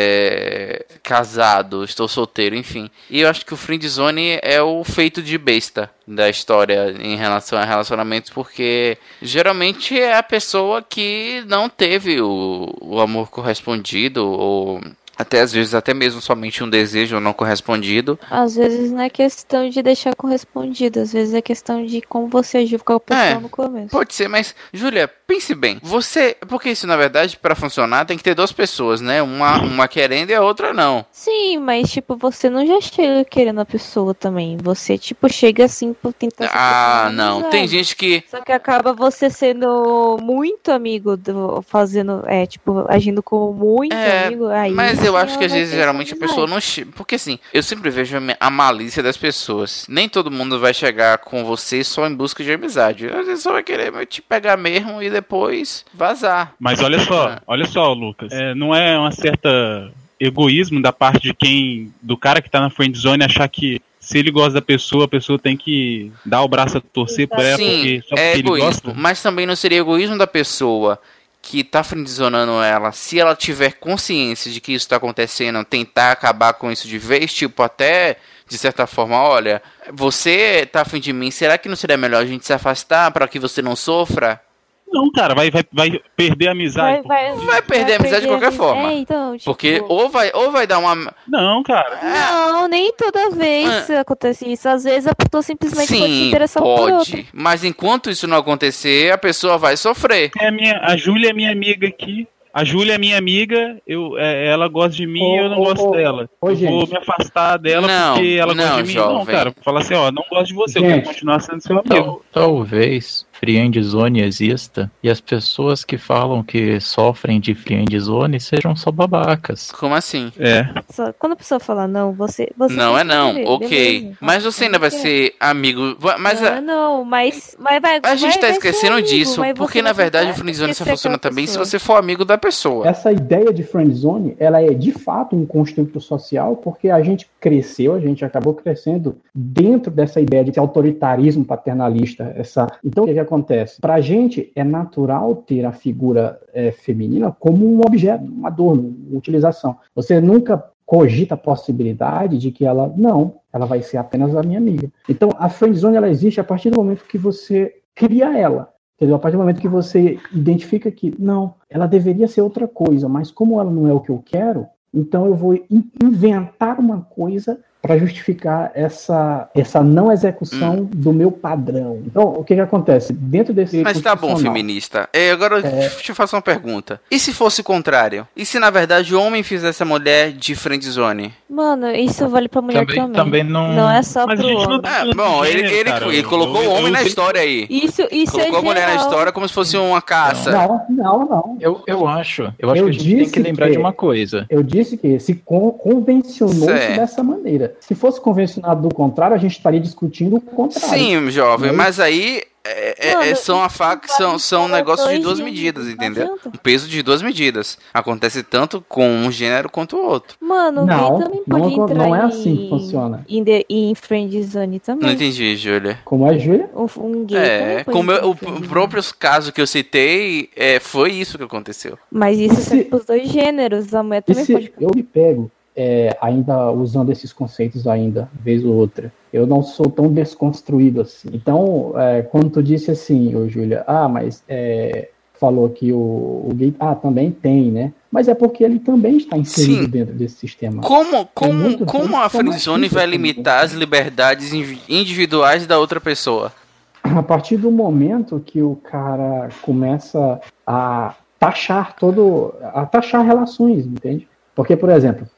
é, casado, estou solteiro, enfim. E eu acho que o friendzone é o feito de besta da história em relação a relacionamentos, porque geralmente é a pessoa que não teve o, o amor correspondido, ou até às vezes até mesmo somente um desejo não correspondido. Às vezes não é questão de deixar correspondido, às vezes é questão de como você agiu com a pessoa é, no começo. Pode ser, mas Júlia, pense bem, você, porque isso na verdade para funcionar tem que ter duas pessoas, né? Uma, uma querendo e a outra não. Sim, mas tipo, você não já chega querendo a pessoa também, você tipo chega assim por tentar... Ah, não, tem gente que... Só que acaba você sendo muito amigo, do, fazendo, é, tipo, agindo como muito é, amigo, aí... Mas eu acho que às vezes, geralmente, a pessoa não... Porque assim, eu sempre vejo a malícia das pessoas. Nem todo mundo vai chegar com você só em busca de amizade. Às vezes só vai querer te pegar mesmo e depois vazar. Mas olha só, é. olha só, Lucas. É, não é uma certa egoísmo da parte de quem... Do cara que tá na friendzone achar que se ele gosta da pessoa, a pessoa tem que dar o braço a torcer por ela. Sim, porque, só porque é ele egoísmo. gosta. Mas também não seria egoísmo da pessoa que tá friendzonando ela, se ela tiver consciência de que isso tá acontecendo, tentar acabar com isso de vez, tipo, até, de certa forma, olha, você tá afim de mim, será que não seria melhor a gente se afastar para que você não sofra? Não, cara, vai, vai, vai perder a amizade. Vai, vai, vai perder a amizade de qualquer forma. É, então, tipo... Porque ou vai, ou vai dar uma... Não, cara. Não, nem toda vez é. acontece isso. Às vezes a pessoa simplesmente Sim, pode se interessar pode. por outra. Mas enquanto isso não acontecer, a pessoa vai sofrer. É a, minha, a Júlia é minha amiga aqui. A Júlia é minha amiga, eu, é, ela gosta de mim e eu não ô, gosto ô, dela. Ô, eu gente. vou me afastar dela não, porque ela não, gosta de mim. jovem. Não, cara, falar assim, ó, não gosto de você, gente. eu quero continuar sendo seu amigo. Tal, talvez friendzone exista e as pessoas que falam que sofrem de friendzone sejam só babacas. Como assim? É. Só, quando a pessoa fala não, você... você não é não, ver, ok. beleza. Mas você ainda vai ser amigo... Mas não, a... não, mas, mas vai... A gente vai, tá vai esquecendo amigo, disso, porque na verdade o friendzone só funciona também se você for amigo da pessoa. Essa ideia de friendzone, ela é de fato um construto social, porque a gente cresceu, a gente acabou crescendo dentro dessa ideia de autoritarismo paternalista. Essa... Então, o que, que acontece? Pra gente, é natural ter a figura é, feminina como um objeto, um adorno, uma utilização. Você nunca cogita a possibilidade de que ela, não, ela vai ser apenas a minha amiga. Então, a friendzone, ela existe a partir do momento que você cria ela. Entendeu? A partir do momento que você identifica que, não, ela deveria ser outra coisa, mas como ela não é o que eu quero, então eu vou inventar uma coisa para justificar essa, essa não execução hum. do meu padrão. Então, o que que acontece? Dentro desse... Mas tá bom, feminista. É, agora é... eu te faço uma pergunta. E se fosse o contrário? E se, na verdade, o homem fizesse a mulher de friendzone? Mano, isso vale pra mulher também. Também, também não... não é só Mas pro a gente homem. não tá É, bom, ele, ele, cara, ele colocou eu, o homem eu, na eu, história aí. Isso, isso colocou é a mulher geral. na história como se fosse uma caça. Não, não, não. Eu, eu acho. Eu acho Eu que a gente tem que lembrar que- de uma coisa. Eu disse que se con- convencionou-se Certo. dessa maneira. Se fosse convencionado do contrário, a gente estaria discutindo o contrário. Sim, jovem, Mas- mas aí é, é- Mano, é- são a faca, são, são negócios de duas dois medidas, gêneros, não entendeu? adianta. Um peso de duas medidas. Acontece tanto com um gênero quanto o outro. Mano, o Não, gay também não pode é- entrar não é em, assim que funciona. Em, de, em friendzone também. Não entendi, Júlia. Como é, Júlia? Um, um gay É, também pode como entrar eu- em o, friendzone. o próprio caso que eu citei, é, foi isso que aconteceu. Mas isso E se- serve pros dois gêneros. A mulher E também se pode... eu me pego, é, ainda usando esses conceitos ainda, vez ou outra, eu não sou tão desconstruído assim. Então, é, quando tu disse assim, ô Júlia, ah, mas é, falou que o, o gay, ah, também tem, né? Mas é porque ele também está inserido Sim. dentro desse sistema. Como, como, muito como tempo a que eu não friendzone assisto vai esse limitar as liberdades invi- individuais da outra pessoa? A partir do momento que o cara começa a taxar todo, a taxar relações, entende? Porque, por exemplo,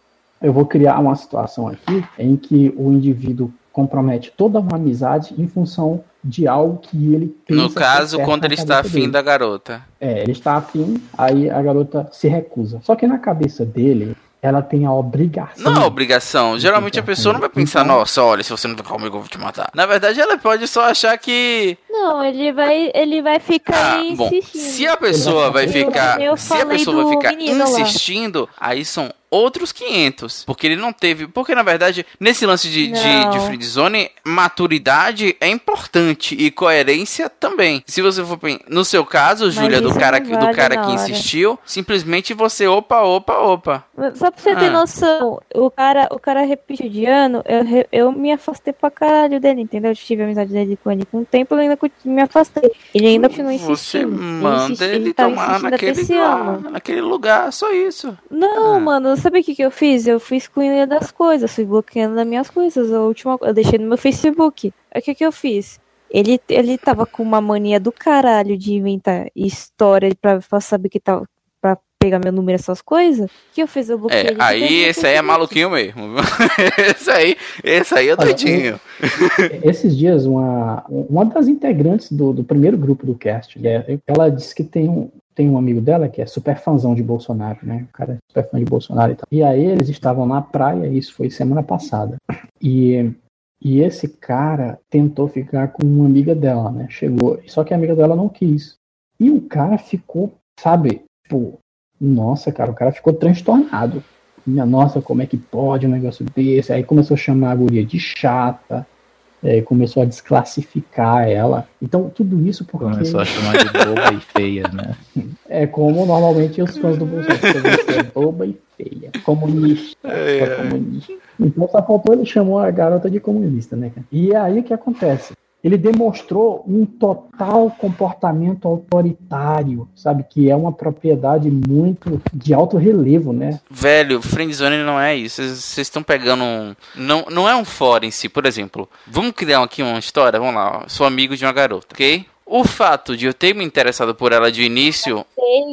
eu vou criar uma situação aqui em que o indivíduo compromete toda uma amizade em função de algo que ele pensa. No caso, quando ele está afim da garota. É, ele está afim, aí a garota se recusa. Só que na cabeça dele, ela tem a obrigação. Não é obrigação. Geralmente a pessoa não vai pensar, então, nossa, olha, se você não ficar comigo, eu vou te matar. Na verdade, ela pode só achar que... Não, ele vai, ele vai ficar ah, bom, insistindo. Se a pessoa vai ficar... Eu se a pessoa vai ficar insistindo, lá. aí são outros quinhentos. Porque ele não teve... Porque, na verdade, nesse lance de, de, de friendzone, maturidade é importante. E coerência também. Se você for... No seu caso, Júlia, do cara, vale do cara que insistiu, simplesmente você opa, opa, opa. Só pra você ah. ter noção, o cara, o cara repetiu de ano, eu, eu me afastei pra caralho dele, entendeu? Eu tive amizade dele com ele com o tempo, eu ainda me afastei. Ele ainda continua insistindo. Você manda insisti, ele, ele tá tomar naquele lugar, naquele lugar, só isso. Não, ah. mano, sabe o que, que eu fiz? Eu fui excluindo das coisas, fui bloqueando das minhas coisas. A última, eu deixei no meu Facebook. Aí o que, que eu fiz? Ele, ele tava com uma mania do caralho de inventar história pra, pra saber que tava. Pra pegar meu número, essas coisas. O que eu fiz? Eu bloqueei é, ele. Aí esse aí é maluquinho mesmo. esse aí, esse aí é doidinho. Olha, um, esses dias, uma, uma das integrantes do, do primeiro grupo do cast, ela disse que tem um. Tem um amigo dela que é super fãzão de Bolsonaro, né? O cara é super fã de Bolsonaro e tal. E aí eles estavam na praia, isso foi semana passada. E, e esse cara tentou ficar com uma amiga dela, né? Chegou, só que a amiga dela não quis. E o cara ficou, sabe? Tipo, nossa, cara, o cara ficou transtornado. Minha nossa, como é que pode um negócio desse? Aí começou a chamar a guria de chata. É, começou a desclassificar ela. Então, tudo isso porque... Começou a chamar de boba e feia, né? É como normalmente os fãs do Bolsonaro. É boba e feia. Comunista. É, é. comunista. Então, só faltou ele chamou a garota de comunista, né? E aí, o que acontece? Ele demonstrou um total comportamento autoritário, sabe? Que é uma propriedade muito de alto relevo, né? Velho, friendzone não é isso. Vocês estão pegando um... Não, não é um fora em si. Por exemplo, vamos criar aqui uma história. Vamos lá, ó. Sou amigo de uma garota, ok? O fato de eu ter me interessado por ela de início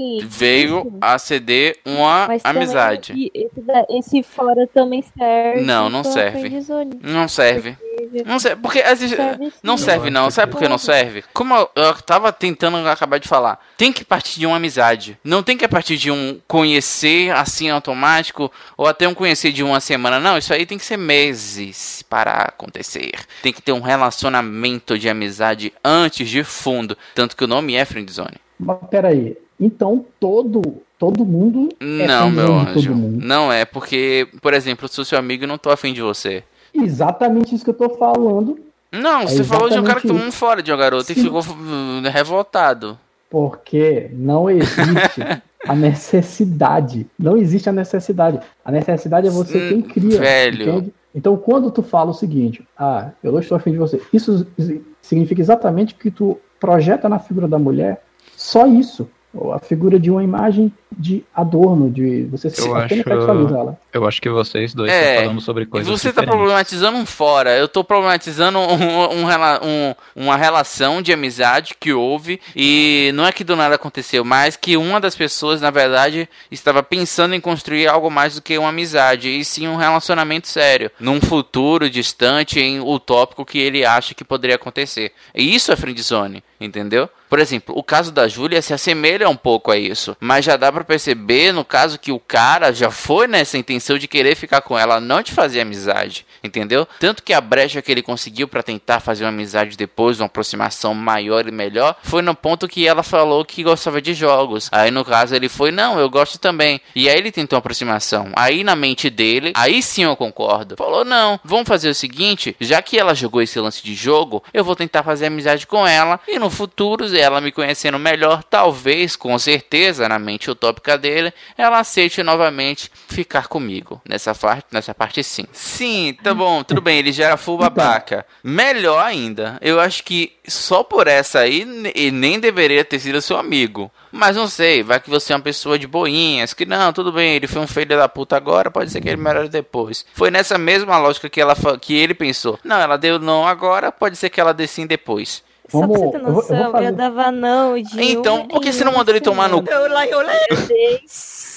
veio a ceder uma Mas amizade. Também, esse, esse fora também serve. Não, não serve. Não serve. Não serve. Porque às vezes, serve não serve não. Sabe por que não serve? Como eu, eu tava tentando acabar de falar, tem que partir de uma amizade. Não tem que partir de um conhecer assim automático ou até um conhecer de uma semana. Não, isso aí tem que ser meses para acontecer. Tem que ter um relacionamento de amizade antes de fundo, tanto que o nome é friendzone. Mas peraí, então todo, todo mundo é não, meu anjo, todo mundo. Não é, porque, por exemplo, eu sou seu amigo e não tô afim de você. Exatamente isso que eu tô falando. Não, é você falou de um cara que tomou isso. um fora de uma garota Sim. e ficou revoltado. Porque não existe a necessidade. Não existe a necessidade. A necessidade é você quem cria. Velho. Entende? Então, quando tu fala o seguinte, ah, eu não estou afim de você, isso significa exatamente que tu projeta na figura da mulher só isso. Ou a figura de uma imagem de adorno, de você se apenas sexualiza ela. Eu acho que vocês dois é, estão falando sobre coisas você diferentes. Tá problematizando um fora, eu tô problematizando um, um, um, uma relação de amizade que houve, e não é que do nada aconteceu, mas que uma das pessoas, na verdade, estava pensando em construir algo mais do que uma amizade, e sim um relacionamento sério, num futuro distante, em utópico que ele acha que poderia acontecer. E isso é friendzone, entendeu? Por exemplo, o caso da Júlia se assemelha um pouco a isso, mas já dá pra perceber, no caso, que o cara já foi nessa intenção de querer ficar com ela, não de fazer amizade, entendeu? Tanto que a brecha que ele conseguiu pra tentar fazer uma amizade depois, uma aproximação maior e melhor, foi no ponto que ela falou que gostava de jogos. Aí no caso ele foi, não, eu gosto também. E aí ele tentou uma aproximação. Aí na mente dele, aí sim eu concordo. Falou, não, vamos fazer o seguinte, já que ela jogou esse lance de jogo, eu vou tentar fazer amizade com ela, e no futuro, ela me conhecendo melhor, talvez, com certeza, na mente utópica dele, ela aceite novamente ficar comigo. Nessa parte, nessa parte sim. Sim, tá bom, tudo bem, ele já era full babaca. Melhor ainda, eu acho que só por essa aí, ele nem deveria ter sido seu amigo. Mas não sei, vai que você é uma pessoa de boinhas, que não, tudo bem, ele foi um filho da puta agora, pode ser que ele melhore depois. Foi nessa mesma lógica que, ela, que ele pensou. Não, ela deu não agora, pode ser que ela dê sim depois. Só pra você ter noção, eu, eu, eu dava não de Então, por que você não mandou ele tomar no... Eu lá, eu lá.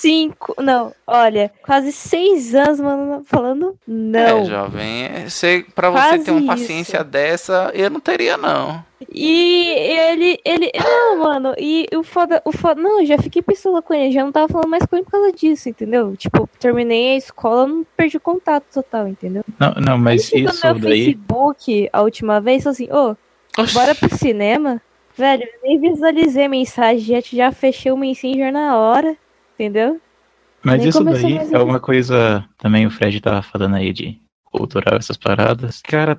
cinco, não, olha, quase seis anos, mano, falando não. É, jovem, é, você, pra você Quase ter uma isso. paciência dessa, eu não teria, não. E ele, ele, não, mano, e o foda, o foda, não, eu já fiquei pistola com ele, já não tava falando mais com ele por causa disso, entendeu? Tipo, terminei a escola, não perdi contato total, entendeu? Não, não, mas Ele chegou isso no meu daí. Facebook a última vez, falou assim, ô, bora pro cinema? Velho, eu nem visualizei a mensagem, já, já fechei o Messenger na hora, entendeu? Mas Nem isso começou daí mais é a- uma coisa. Também o Fred tava falando aí de cultural, essas paradas. Cara,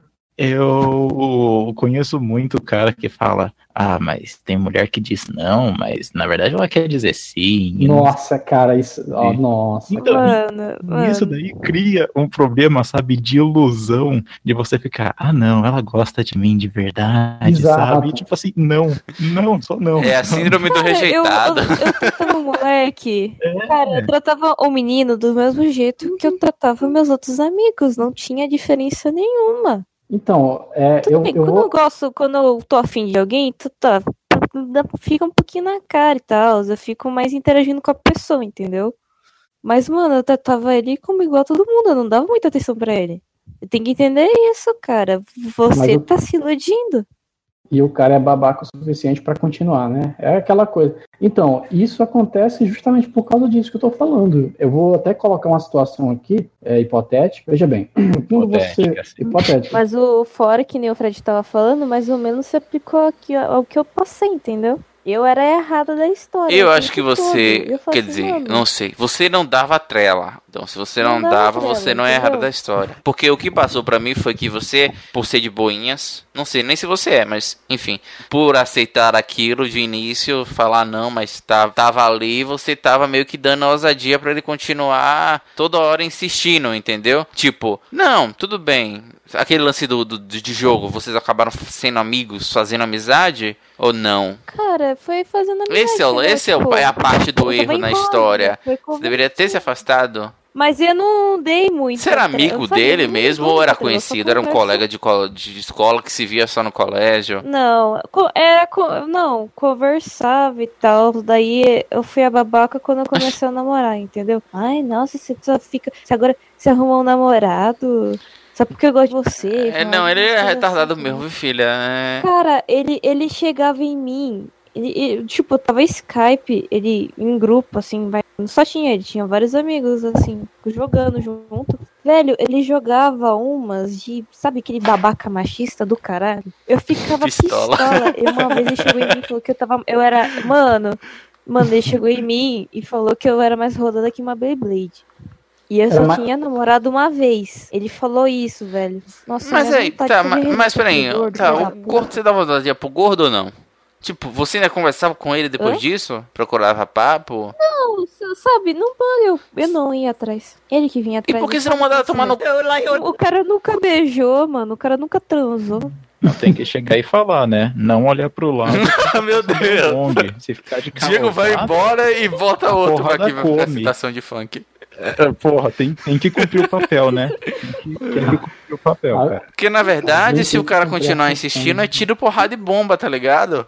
eu conheço muito cara que fala: ah, mas tem mulher que diz não, mas na verdade ela quer dizer sim. e não Nossa, cara, isso. Ó, Sim. nossa. Então, Mano, E isso mano. daí cria um problema, sabe, de ilusão, de você ficar, ah não, ela gosta de mim de verdade, Exato. sabe? E, tipo assim, não, não, só não. É a síndrome do Cara, eu, eu, rejeitado. eu tratava o moleque. É. Cara, eu tratava o menino do mesmo jeito que eu tratava meus outros amigos. Não tinha diferença nenhuma. Então, é, Tudo eu, bem, eu quando eu vou. gosto, quando eu tô afim de alguém, tu tá, dá- fica um pouquinho na cara e tal. Eu fico mais interagindo com a pessoa, entendeu? Mas, mano, eu tratava ele como igual a todo mundo. Eu não dava muita atenção pra ele. Tem que entender isso, cara. Mas Você eu- tá se iludindo. E o cara é babaca o suficiente pra continuar, né? É aquela coisa. Então, isso acontece justamente por causa disso que eu tô falando. Eu vou até colocar uma situação aqui, é, hipotética. Veja bem, quando você. Hipotética, sim. Hipotética. Mas o fora, que nem o Fred tava falando, mais ou menos se aplicou aqui ao que eu passei, entendeu? Eu era a errada da história. Eu o acho que tempo todo. você, Eu falo quer assim, dizer, mano, não sei, você não dava trela. Então, se você não, Não dava dava, trela, você não é errado entendeu? da história. Porque o que passou pra mim foi que você, por ser de boinhas, não sei nem se você é, mas enfim, por aceitar aquilo de início, falar não, mas tá, tava ali, você tava meio que dando ousadia pra ele continuar toda hora insistindo, entendeu? Tipo, não, tudo bem. Aquele lance do, do de jogo, vocês acabaram sendo amigos, fazendo amizade ou não? cara, foi fazendo amizade. Esse é, o, né? esse é, o, Tipo, é a parte do eu tava erro na enrolando, história. foi Você deveria ter se afastado. Mas eu não dei muito. Você era amigo dele mesmo ou era conhecido? Era um colega de, co- de escola que se via só no colégio? Não, co- era. co- Não, conversava e tal. Daí eu fui a babaca quando eu comecei a namorar, entendeu? Ai, nossa, você só fica. Você agora você arrumou um namorado. Só porque eu gosto de você. É, não, ele é retardado mesmo, viu, filha? É... Cara, ele, ele chegava em mim. Ele, ele- tipo, tava Skype, ele em grupo, assim, vai. Não só tinha ele, tinha vários amigos, assim, jogando junto. Velho, ele jogava umas de, sabe, aquele babaca machista do caralho? Eu ficava Pistola. pistola. Eu, uma vez ele chegou em mim e falou que eu tava. Eu era. Mano, mano, ele chegou em mim e falou que eu era mais rodada que uma Beyblade. E eu Era só ma- tinha namorado uma vez. Ele falou isso, velho. Nossa, Mas minha aí, vontade tá, foi mas, de mas peraí, respeito, gordo, tá, filho da o puta. gordo, você dava ousadia pro gordo ou não? Tipo, você ainda conversava com ele depois Hã? disso? Procurava papo? Não, s- sabe, não pode, eu, eu não ia atrás. Ele que vinha E atrás. por que eu você não tava mandava tomar no... pensando. O cara nunca beijou, mano. O cara nunca transou. Não tem que chegar e falar, né? Não olhar pro lado. Meu Deus! Onde? Se ficar de Diego vai calçado, embora e volta outro porrada aqui pra ficar come. citação de funk. é, Porra, tem, tem que cumprir o papel, né? Tem que, tem que cumprir o papel, cara. Porque na verdade, Às se o vezes cara tem que continuar cumprir a insistindo, função. é tiro, porrada e bomba, tá ligado?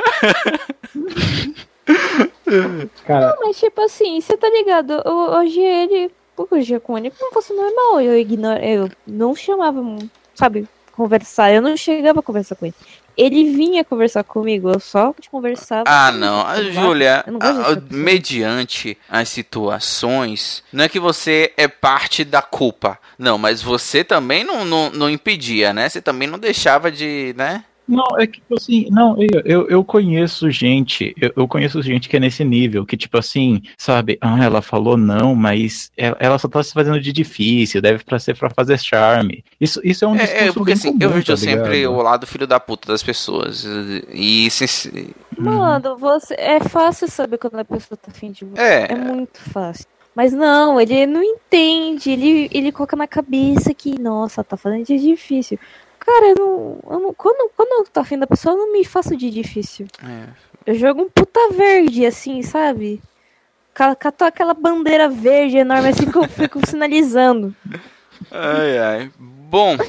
Cara, Mas, tipo assim, você tá ligado? ho- Hoje ele. Hoje com ele como fosse normal. Eu ignoro. Eu não chamava, sabe, conversar. Eu não chegava a conversar com ele. Ele vinha conversar comigo, eu só conversava. Ah, com não. ele, Ah, sei lá. Júlia, Eu não gosto ah, dessa pessoa. mediante as situações, não é que você é parte da culpa. Não, mas você também não, não, não impedia, né? Você também não deixava de, né? Não, é que, tipo assim, não, eu, eu, eu conheço gente, eu, eu conheço gente que é nesse nível, que, tipo assim, sabe, ah, ela falou não, mas ela, ela só tá se fazendo de difícil, deve pra ser pra fazer charme. Isso, isso é um discurso É, é porque bem assim, comum, eu vejo tá sempre ligado? o lado filho da puta das pessoas. E se- Mano, você. É fácil saber quando a pessoa tá afim de você. É. É muito fácil. Mas não, ele não entende. Ele, ele coloca na cabeça que, nossa, tá fazendo de difícil. Cara, eu não, eu não- quando, quando eu tô afim da pessoa, eu não me faço de difícil. é. Eu jogo um puta verde, assim, sabe? Ca- Catou aquela bandeira verde enorme, assim, que eu fico sinalizando. Ai, ai. Bom,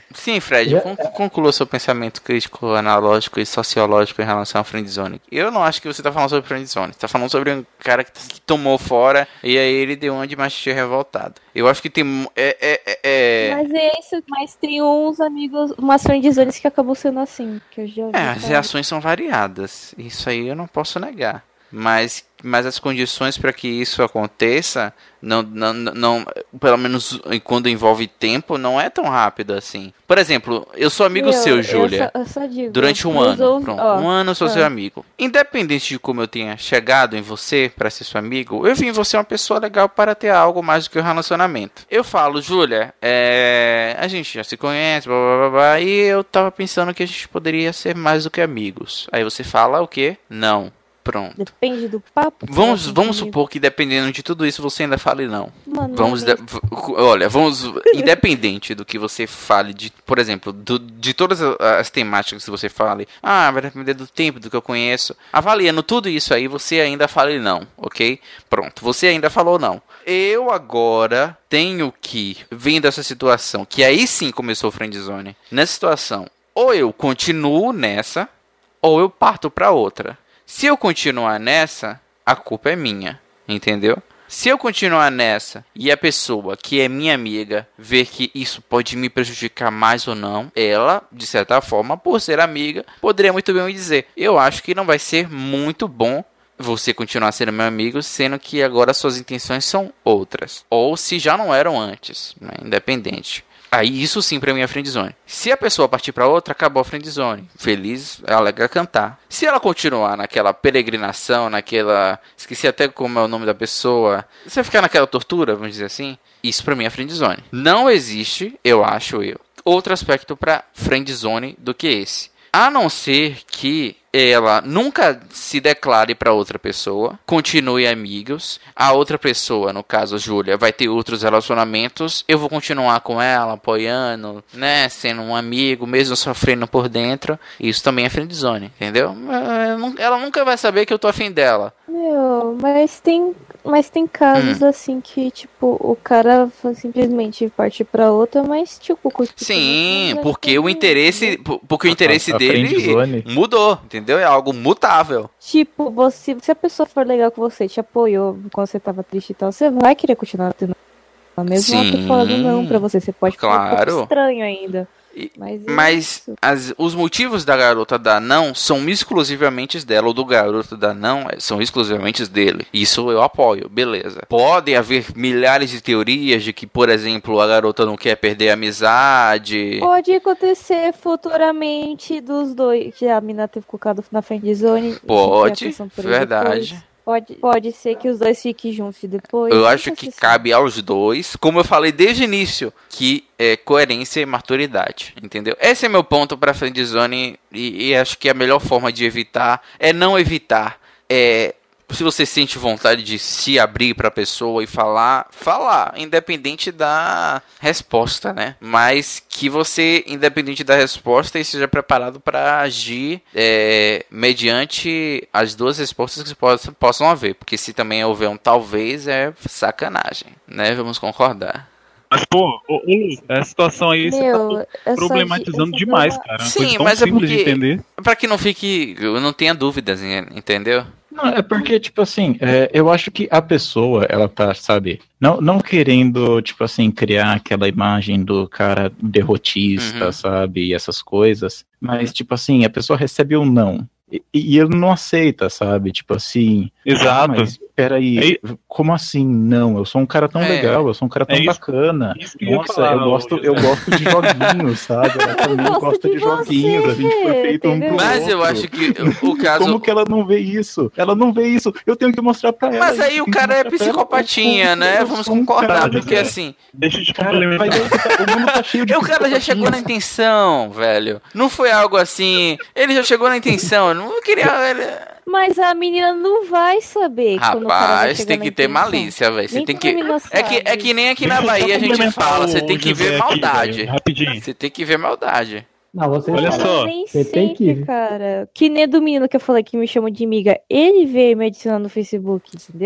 Sim, Fred, Já- con- conclua seu pensamento crítico, analógico e sociológico em relação à friendzone. Eu não acho que você tá falando sobre friendzone. Você tá falando sobre um cara que, que tomou fora e aí ele deu uma de machismo revoltado. Eu acho que tem... mu- É, é, é, é... Mas é isso, mas tem uns amigos, umas friendzones que acabam sendo assim, que eu já vi. É, as falar. reações são variadas. Isso aí eu não posso negar. Mas, mas as condições para que isso aconteça, não, não, não, pelo menos quando envolve tempo, não é tão rápido assim. Por exemplo, eu sou amigo Meu, seu, eu Júlia. só- eu só digo, Durante um os ano. outros- Pronto. ó, Um ano eu sou ah. seu amigo. Independente de como eu tenha chegado em você para ser seu amigo, eu vi em você uma pessoa legal para ter algo mais do que um relacionamento. Eu falo, Júlia, é... a gente já se conhece, blá, blá, blá, blá, e eu tava pensando que a gente poderia ser mais do que amigos. Aí você fala o quê? Não. Pronto. Depende do papo. que Vamos, você vamos tem supor que dependendo de tudo isso você ainda fale não. comigo. Mano, Vamos, não é de- v- olha, vamos, independente do que você fale, de, por exemplo, do- de todas a- as temáticas que você fale, ah, vai depender do tempo, do que eu conheço, avaliando tudo isso aí, você ainda fale não, ok? Pronto, você ainda falou não. Eu agora tenho que, vendo essa situação, que aí sim começou o friendzone, nessa situação, ou eu continuo nessa, ou eu parto pra outra. Se eu continuar nessa, a culpa é minha, entendeu? Se eu continuar nessa e a pessoa que é minha amiga ver que isso pode me prejudicar mais ou não, ela, de certa forma, por ser amiga, poderia muito bem me dizer: eu acho que não vai ser muito bom você continuar sendo meu amigo, sendo que agora suas intenções são outras. Ou se já não eram antes, né? Independente. Aí isso sim pra mim é friendzone. Se a pessoa partir pra outra, acabou a friendzone. Feliz, alegre a cantar. Se ela continuar naquela peregrinação, naquela... Esqueci até como é o nome da pessoa. Se você ficar naquela tortura, vamos dizer assim, isso pra mim é friendzone. Não existe, eu acho eu, outro aspecto pra friendzone do que esse. A não ser que ela nunca se declare para outra pessoa, continue amigos, a outra pessoa, no caso a Júlia, vai ter outros relacionamentos, eu vou continuar com ela, apoiando, né, sendo um amigo, mesmo sofrendo por dentro, isso também é friendzone, entendeu? Ela nunca vai saber que eu tô afim dela. Meu, mas tem, mas tem casos assim que, tipo, o cara simplesmente parte pra outra, mas, tipo, continua Sim, com porque o ela, interesse, porque o interesse A- a dele friendzone. mudou, entendeu? É algo mutável. Tipo, você, se a pessoa for legal com você, te apoiou quando você tava triste e tal, você vai querer continuar tendo mesmo ela ter Sim, falado não pra você. Você pode ficar um claro. pouco estranho ainda. E- Mas, é Mas isso. as- os motivos da garota dar não são exclusivamente dela, ou do garoto dar não é- são exclusivamente dele. Isso eu apoio, beleza. Podem haver milhares de teorias de que, por exemplo, a garota não quer perder a amizade. Pode acontecer futuramente dos dois, que a mina ter colocado na friendzone. e Pode, sentir atenção por ele verdade. depois. Pode, pode ser que os dois fiquem juntos depois. Eu nunca acho que se sabe. cabe aos dois, como eu falei desde o início, que é coerência e maturidade, entendeu? Esse é meu ponto pra friendzone e, e acho que a melhor forma de evitar é não evitar. É, se você sente vontade de se abrir pra pessoa e falar, falar, independente da resposta, né? Mas que você, independente da resposta, esteja preparado pra agir é, mediante as duas respostas que possam, possam haver. Porque se também houver um talvez, é sacanagem, né? Vamos concordar. Mas, pô, ô, ô, Lu, essa situação aí você Meu, tá é só problematizando de- é só demais, pela- cara. É uma Sim, coisa tão mas é simples de porque- entender. Pra que não fique, eu não tenha dúvidas, entendeu? Não, é porque, tipo assim, é, eu acho que a pessoa, ela tá, sabe, não, não querendo, tipo assim, criar aquela imagem do cara derrotista, Uhum. sabe, e essas coisas, mas, tipo assim, a pessoa recebe um não, e, e ele não aceita, sabe, tipo assim, Exato. ah, mas peraí, como assim não? Eu sou um cara tão É. legal, eu sou um cara tão É isso- bacana, isso que eu ia nossa, falar, eu gosto, José. eu gosto de joguinhos, sabe, ela também gosto gosta de de joguinhos, a gente foi você, feito um pro entendeu? Mas eu outro. acho que o caso. Como que ela não vê isso? Ela não vê isso. Eu tenho que mostrar pra ela. Mas aí eu o tenho que cara é mostrar pra ela. psicopatinha, Eu né? sou Vamos um concordar, cara, porque José. assim. Deixa eu te Cara, complementar. mas aí que tá- o mundo tá cheio de O cara já chegou na psicopatinhas. intenção, velho. Não foi algo assim. Ele já chegou na intenção. Não queria. ele- Mas a menina não vai saber. quando o cara vai Rapaz, chegar tem na que ter intenção. malícia, velho. Você Nem tem toda que. menina É que, é sabe. que nem aqui na Deixa eu só Bahia a gente complementar fala. o Você tem que José ver aqui, maldade. velho, rapidinho. Você tem que ver maldade. Não, você Olha fala. só. Nem Você tem sempre, que- cara. Que nem do menino que eu falei que me chamou de amiga. Ele veio me adicionar no Facebook, entendeu?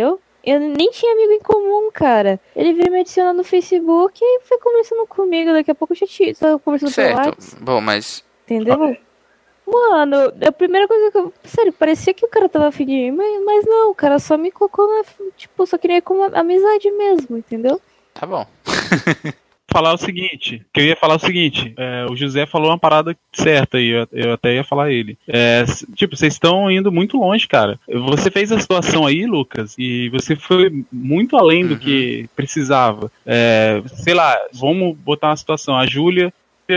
Eu nem tinha amigo em comum, cara. Ele veio me adicionar no Facebook e foi conversando comigo. Daqui a pouco eu já tinha, tava conversando pelo Certo. WhatsApp. Bom, mas... Entendeu? Mano, a primeira coisa que eu... Sério, parecia que o cara tava afim de mim, mas, mas não, o cara só me colocou na... Tipo, só queria como amizade mesmo, entendeu? Tá bom. Falar o seguinte, que eu ia falar o seguinte, é, o José falou uma parada certa e eu, eu até ia falar ele. É, tipo, vocês estão indo muito longe, cara. Você fez a situação aí, Lucas, e você foi muito além do Uhum. que precisava. É, sei lá, vamos botar uma situação, a Júlia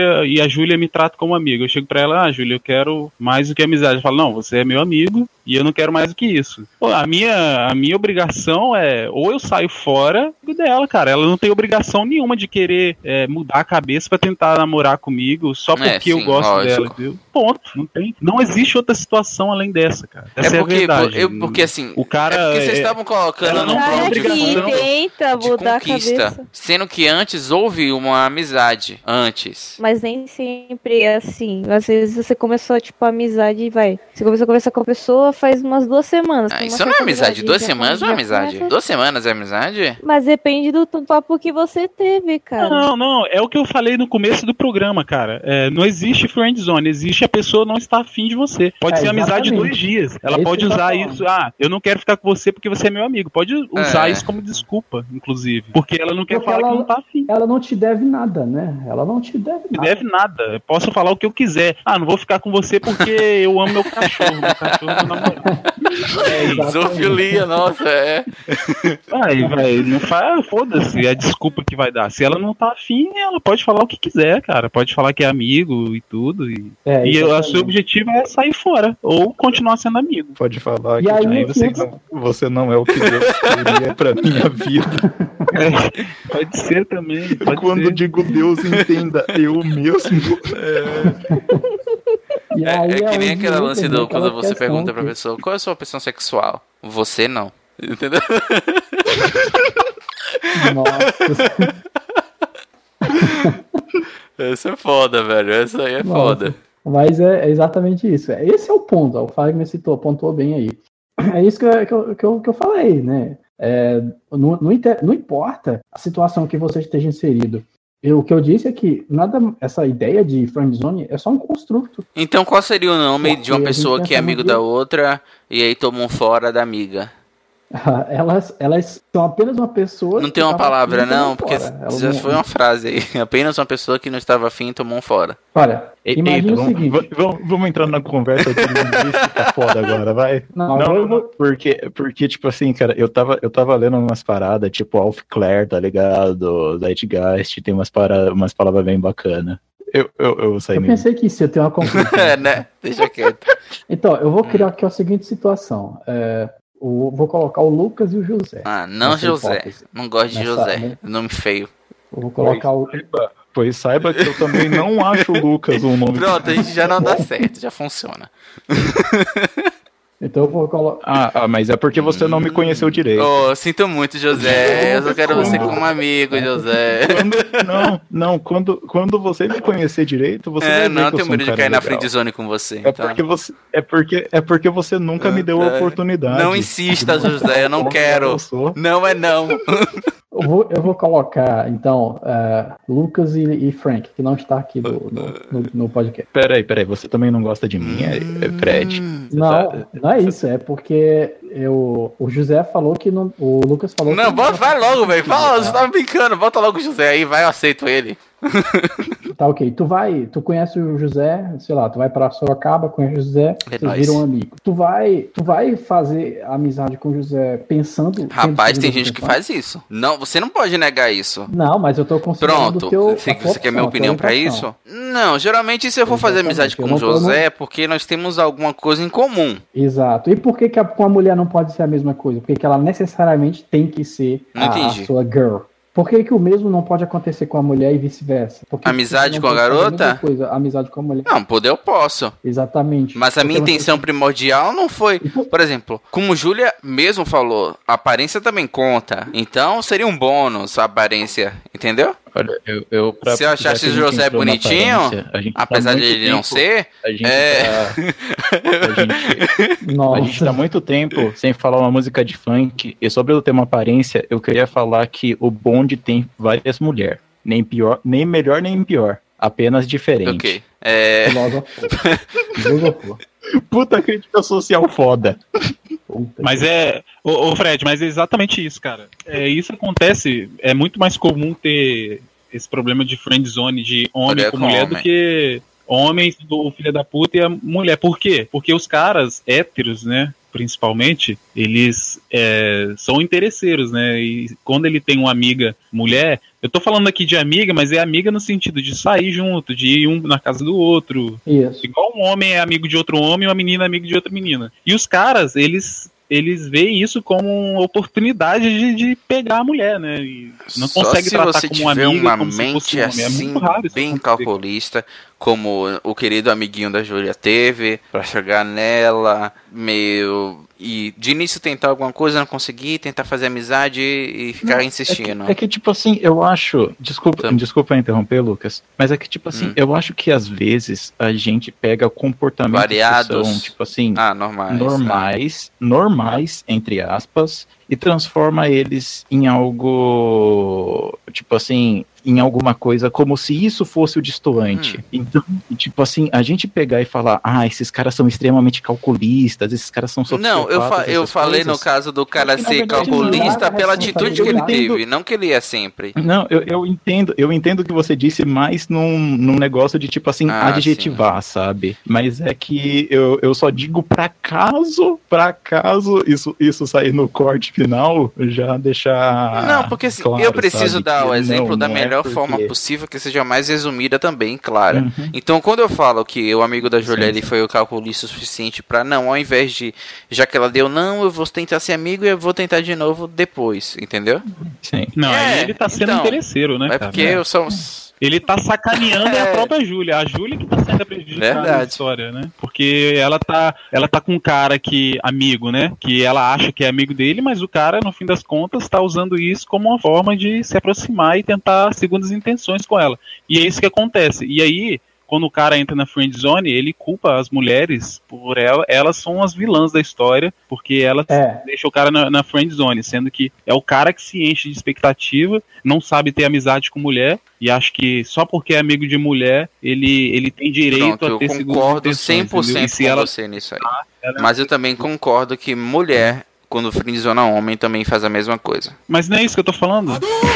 e a Júlia me trata como amiga. Eu chego pra ela, ah, Júlia, eu quero mais do que amizade. Eu falo, não, você é meu amigo e eu não quero mais do que isso. Pô, a minha, a minha obrigação é, ou eu saio fora dela, cara. Ela não tem obrigação nenhuma de querer é, mudar a cabeça pra tentar namorar comigo só porque É, sim, eu gosto lógico. dela, viu? Ponto. Não tem. Não existe outra situação além dessa, cara. Essa é, é porque, a verdade. eu, porque assim, o cara é porque vocês é- estavam colocando ela num não O tem plano de obrigação. fundo tenta de mudar a conquista, cabeça. sendo que antes houve uma amizade, antes. Mas nem sempre é assim. Às vezes você começou, tipo, a amizade e vai. Você começou a conversar com a pessoa faz umas duas semanas. Ah, tem uma isso não é certa amizade, duas já semanas não é já amizade. começa- Duas semanas é amizade? Mas depende do t- papo que você teve, cara. Não, não, é o que eu falei no começo do programa, cara. É, não existe friend zone, existe a pessoa não estar afim de você. Pode É, ser amizade de exatamente. dois dias. Ela É isso pode que eu tô usar falando. isso, ah, eu não quero ficar com você porque você é meu amigo. Pode usar É. isso como desculpa, inclusive. Porque ela não quer Porque falar ela- que não tá afim. Ela não te deve nada, né? Ela não te deve Não nada. deve nada. Eu posso falar o que eu quiser. Ah, não vou ficar com você porque eu amo meu cachorro. Meu cachorro é meu namorado. É isso. Zoofilia, nossa, é. Vai, vai, não faz, foda-se, é a desculpa que vai dar. Se ela não tá afim, ela pode falar o que quiser, cara. Pode falar que é amigo e tudo. E, É, e o exatamente. seu objetivo é sair fora. Ou continuar sendo amigo. Pode falar E que aí, aí eu você, fico- não, você não é o que Deus queria pra minha vida. É, pode ser também. Pode Quando ser. digo Deus, entenda, eu mesmo. E É, aí é que nem onde aquela lance entra do aquela quando você questão pergunta pra que- pessoa qual é a sua opção sexual? Você não. Entendeu? Nossa, Essa é foda, velho. Essa aí é Nossa. foda. mas é, é exatamente isso. Esse é o ponto. O Fagner citou, apontou bem aí. É isso que eu, que eu, que eu, que eu falei, né? É, não, não, inter- não importa a situação que você esteja inserido. Eu, o que eu disse é que nada, essa ideia de friendzone é só um construto. Então qual seria o nome de uma Porque a gente pessoa que é pensa amigo no da dia- outra e aí toma um fora da amiga? Elas, elas são apenas uma pessoa. Não que tem uma tava palavra, afim de tomar não, porque fora. Elas já não- foi uma frase aí. Apenas uma pessoa que não estava afim tomou um fora. Olha, Ei, imagina eita, o vamos, seguinte. va- vamos, vamos entrar na conversa de linguística foda agora, vai. Não, Não, eu vou- porque, porque, tipo assim, cara, eu tava, eu tava lendo umas paradas, tipo Alf Clare, tá ligado? Zeitgeist, tem umas, para, umas palavras bem bacanas. Eu, eu, eu saí eu meio... pensei que isso ia ter uma conclusão. É, né? Deixa quieto. Então, eu vou criar aqui a seguinte situação. É, o- vou colocar o Lucas e o José. Ah, não Nessa José. hipótese. Não gosto de Nessa, José. né? Nome feio. Eu vou colocar o. Saiba- Pois saiba que eu também não acho o Lucas um nome... Pronto, a gente já não dá certo, já funciona. Então eu vou colocar. Ah, ah, mas é porque você não me conheceu direito. Oh, sinto muito, José. Eu só quero você como amigo, José. Quando- não, não, quando, quando você me conhecer direito, você É, vai ver não, que eu tenho sou um medo de cara cair na legal. friendzone com você. É então. porque você, é porque, é porque você nunca me deu a É. oportunidade. Não insista, José, eu não Como quero. eu sou. Não é não. Eu vou, eu vou colocar, então, é, Lucas e, e Frank, que não está aqui do- no, no, no podcast. Peraí, peraí, você também não gosta de mim, é, é Fred? Hum. Você Não, tá- não é isso, é porque eu, o José falou que não. O Lucas falou Não, que bota, vai logo, velho. Fala, você tá? tava brincando. Bota logo o José aí, vai, eu aceito ele. Tá ok. Tu vai, tu conhece o José, sei lá, tu vai pra Sorocaba, conhece o José, É vocês nóis. viram um amigo. Tu vai, tu vai fazer amizade com o José pensando. Rapaz, tendo tem segunda gente que intenção? faz isso. Não, você não pode negar isso. Não, mas eu tô considerando Pronto, o teu, você, a tua você quer minha opção, a tua opinião pra orientação. isso? Não, geralmente se eu for fazer Exatamente, amizade com eu o não- eu não- José é porque nós temos alguma coisa em comum. Exato. E por que, que a, com a mulher não pode ser a mesma coisa? Porque que ela necessariamente tem que ser Não a, entendi. a sua girl. Por que, que o mesmo não pode acontecer com a mulher e vice-versa? Por que que Amizade você não com a pode fazer garota? mesma Coisa, amizade com a mulher. Não, poder eu posso. Exatamente. Mas a minha Porque você- intenção primordial não foi. Por exemplo, como Júlia mesmo falou, a aparência também conta. Então seria um bônus a aparência, entendeu? Olha, eu, eu pra, Se eu achasse o José bonitinho, apesar de ele tempo, não ser, a gente, é... tá, a, gente, a gente tá muito tempo sem falar uma música de funk, e sobre o tema aparência, eu queria falar que o bonde tem várias mulheres, nem pior, nem melhor, nem pior, apenas diferente. Ok. É... Puta crítica social foda. Mas é, ô, ô Fred, mas é exatamente isso, cara. É, isso acontece, é muito mais comum ter esse problema de friend zone de homem mulher com com mulher homem. do que homens do filho da puta e a mulher. Por quê? Porque os caras héteros, né, principalmente, eles é, são interesseiros, né, e quando ele tem uma amiga mulher, eu tô falando aqui de amiga, mas é amiga no sentido de sair junto, de ir um na casa do outro. Isso. Igual um homem é amigo de outro homem e uma menina é amigo de outra menina. E os caras, eles... eles veem isso como uma oportunidade de, de pegar a mulher, né? E não Só consegue se tratar você como uma tiver amiga, uma como se fosse mente um homem. É assim, muito raro isso bem acontecer. calculista, como o querido amiguinho da Júlia teve, pra chegar nela, meio... E de início tentar alguma coisa, não conseguir, tentar fazer amizade e ficar Não, insistindo. É que, é que, tipo assim, eu acho. Desculpa, Tá. desculpa interromper, Lucas. Mas é que, tipo assim, Hum. eu acho que às vezes a gente pega comportamentos Variados. que são, tipo assim, Ah, normais. normais, normais, entre aspas, e transforma eles em algo, tipo assim, em alguma coisa como se isso fosse o destoante. Hum. Então, tipo assim, a gente pegar e falar, ah, esses caras são extremamente calculistas, esses caras são Não, eu, fa eu falei no caso do cara Porque, na ser verdade, calculista não, pela não, atitude eu que ele entendo- teve, não que ele é sempre. Não, eu, eu entendo, eu entendo o que você disse mais num, num negócio de, tipo assim, Ah, adjetivar, sabe? Mas é que eu, eu só digo pra caso, pra caso isso, isso sair no corte final, já deixar. Não, porque assim, claro, eu preciso sabe, dar que o exemplo não, da não é melhor porque- forma possível, que seja mais resumida também, clara. Uhum. Então, quando eu falo que o amigo da Júlia Sim, ele sim. foi o calculista o suficiente pra não, ao invés de, já que ela deu não, eu vou tentar ser amigo e eu vou tentar de novo depois, entendeu? Sim. Não, É, aí ele tá sendo então, interesseiro, né, É cara? porque eu sou... Ele tá sacaneando É. a própria Júlia. A Júlia que tá sendo prejudicada Verdade. na história, né? Porque ela tá, ela tá com um cara que, amigo, né? Que ela acha que é amigo dele, mas o cara, no fim das contas, tá usando isso como uma forma de se aproximar e tentar segundas intenções com ela. E é isso que acontece. E aí, quando o cara entra na friend zone, ele culpa as mulheres por ela, elas são as vilãs da história, porque elas É. deixam o cara na, na friend zone, sendo que é o cara que se enche de expectativa, não sabe ter amizade com mulher, e acha que só porque é amigo de mulher, ele, ele tem direito Pronto, a eu ter segundas concordo intenções, cem por entendeu? E cento se com ela você nisso aí. ela- Mas eu também concordo que mulher, quando friendzona homem, também faz a mesma coisa. Mas não é isso que eu tô falando.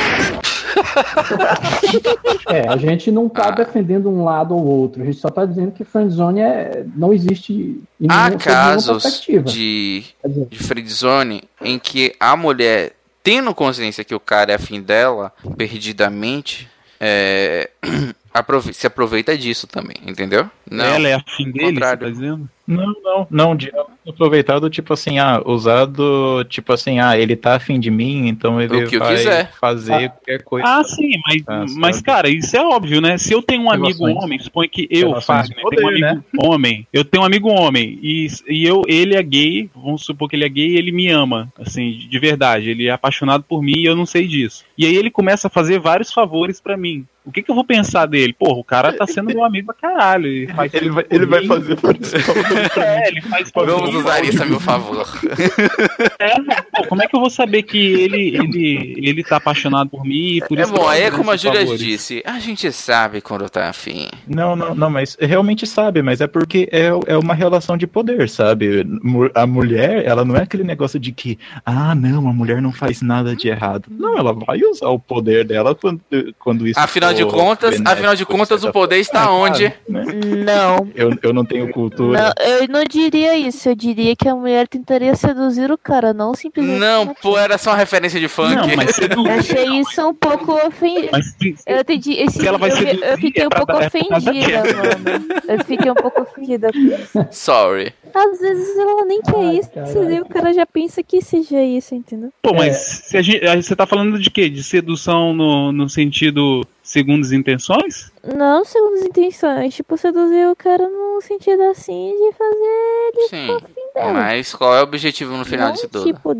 É, a gente não tá Ah. defendendo um lado ou outro, a gente só tá dizendo que friendzone é, não existe em Há nenhuma, sob nenhuma casos perspectiva. de, Quer dizer, de friendzone em que a mulher, tendo consciência que o cara é afim dela, perdidamente, é, aprove- se aproveita disso também, entendeu? Não. Ela é afim dele, você contrário. tá dizendo? Não, não, não, de aproveitado, tipo assim, ah, usado, tipo assim, ah, ele tá afim de mim, então ele O que eu vai quiser. fazer Ah. qualquer coisa. Ah, sim, mas, Ah, mas sabe? cara, isso é óbvio, né? Se eu tenho um amigo Relações. homem, suponho que eu, Relações de Fagner, tenho um poder, amigo homem, eu tenho um amigo homem, e, e eu, ele é gay, vamos supor que ele é gay e ele me ama, assim, de verdade, ele é apaixonado por mim e eu não sei disso. E aí ele começa a fazer vários favores pra mim. O que que eu vou pensar dele? Porra, o cara tá sendo meu amigo pra caralho. Ele, faz Ele tudo vai, por ele vai mim. fazer por isso. É, ele faz por Vamos mim. usar isso a meu favor. É, pô, como é que eu vou saber que ele, ele, ele tá apaixonado por mim e por É isso bom, que eu aí é tô como a fazendo Júlia favores? disse, a gente sabe quando tá afim. Não, não, não, mas realmente sabe, mas é porque é, é uma relação de poder, sabe? Mu- A mulher, ela não é aquele negócio de que, ah, não, a mulher não faz nada de errado. Não, ela vai usar o poder dela quando, quando isso Afinal de for contas, benéfico, afinal de contas, certa o poder está forma. onde? É, claro, né? Não. Eu, eu não tenho cultura. Não, eu não diria isso. Eu diria que a mulher tentaria seduzir o cara, não simplesmente. Não, matar. pô, era só uma referência de funk. Não, mas seduzir. Eu achei isso um pouco ofendido. Mas se- se- Eu entendi. Esse, Se ela vai eu, me- seduzir, eu fiquei é um pra pouco dar- é por causa da ofendida, Jessie. mano. Eu fiquei um pouco ofendida com isso. Sorry. Às vezes ela nem quer Ai, isso. caralho. E o cara já pensa que seja isso, entendeu? Pô, mas É. se a gente, a- você tá falando de quê? De sedução no, no sentido segundas intenções? Não segundo as intenções. Tipo, seduzir o cara no sentido assim de fazer ele Sim. ficar afim dela. Mas qual é o objetivo no final não disso tudo? tipo do.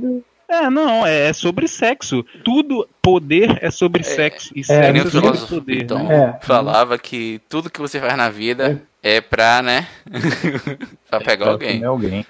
É, não, é sobre sexo. Tudo, poder é sobre É, sexo. E é, sexo Seria é um sobre filósofo, poder, então, né? É. falava que tudo que você faz na vida é pra, né? pra pegar Pra alguém. comer alguém.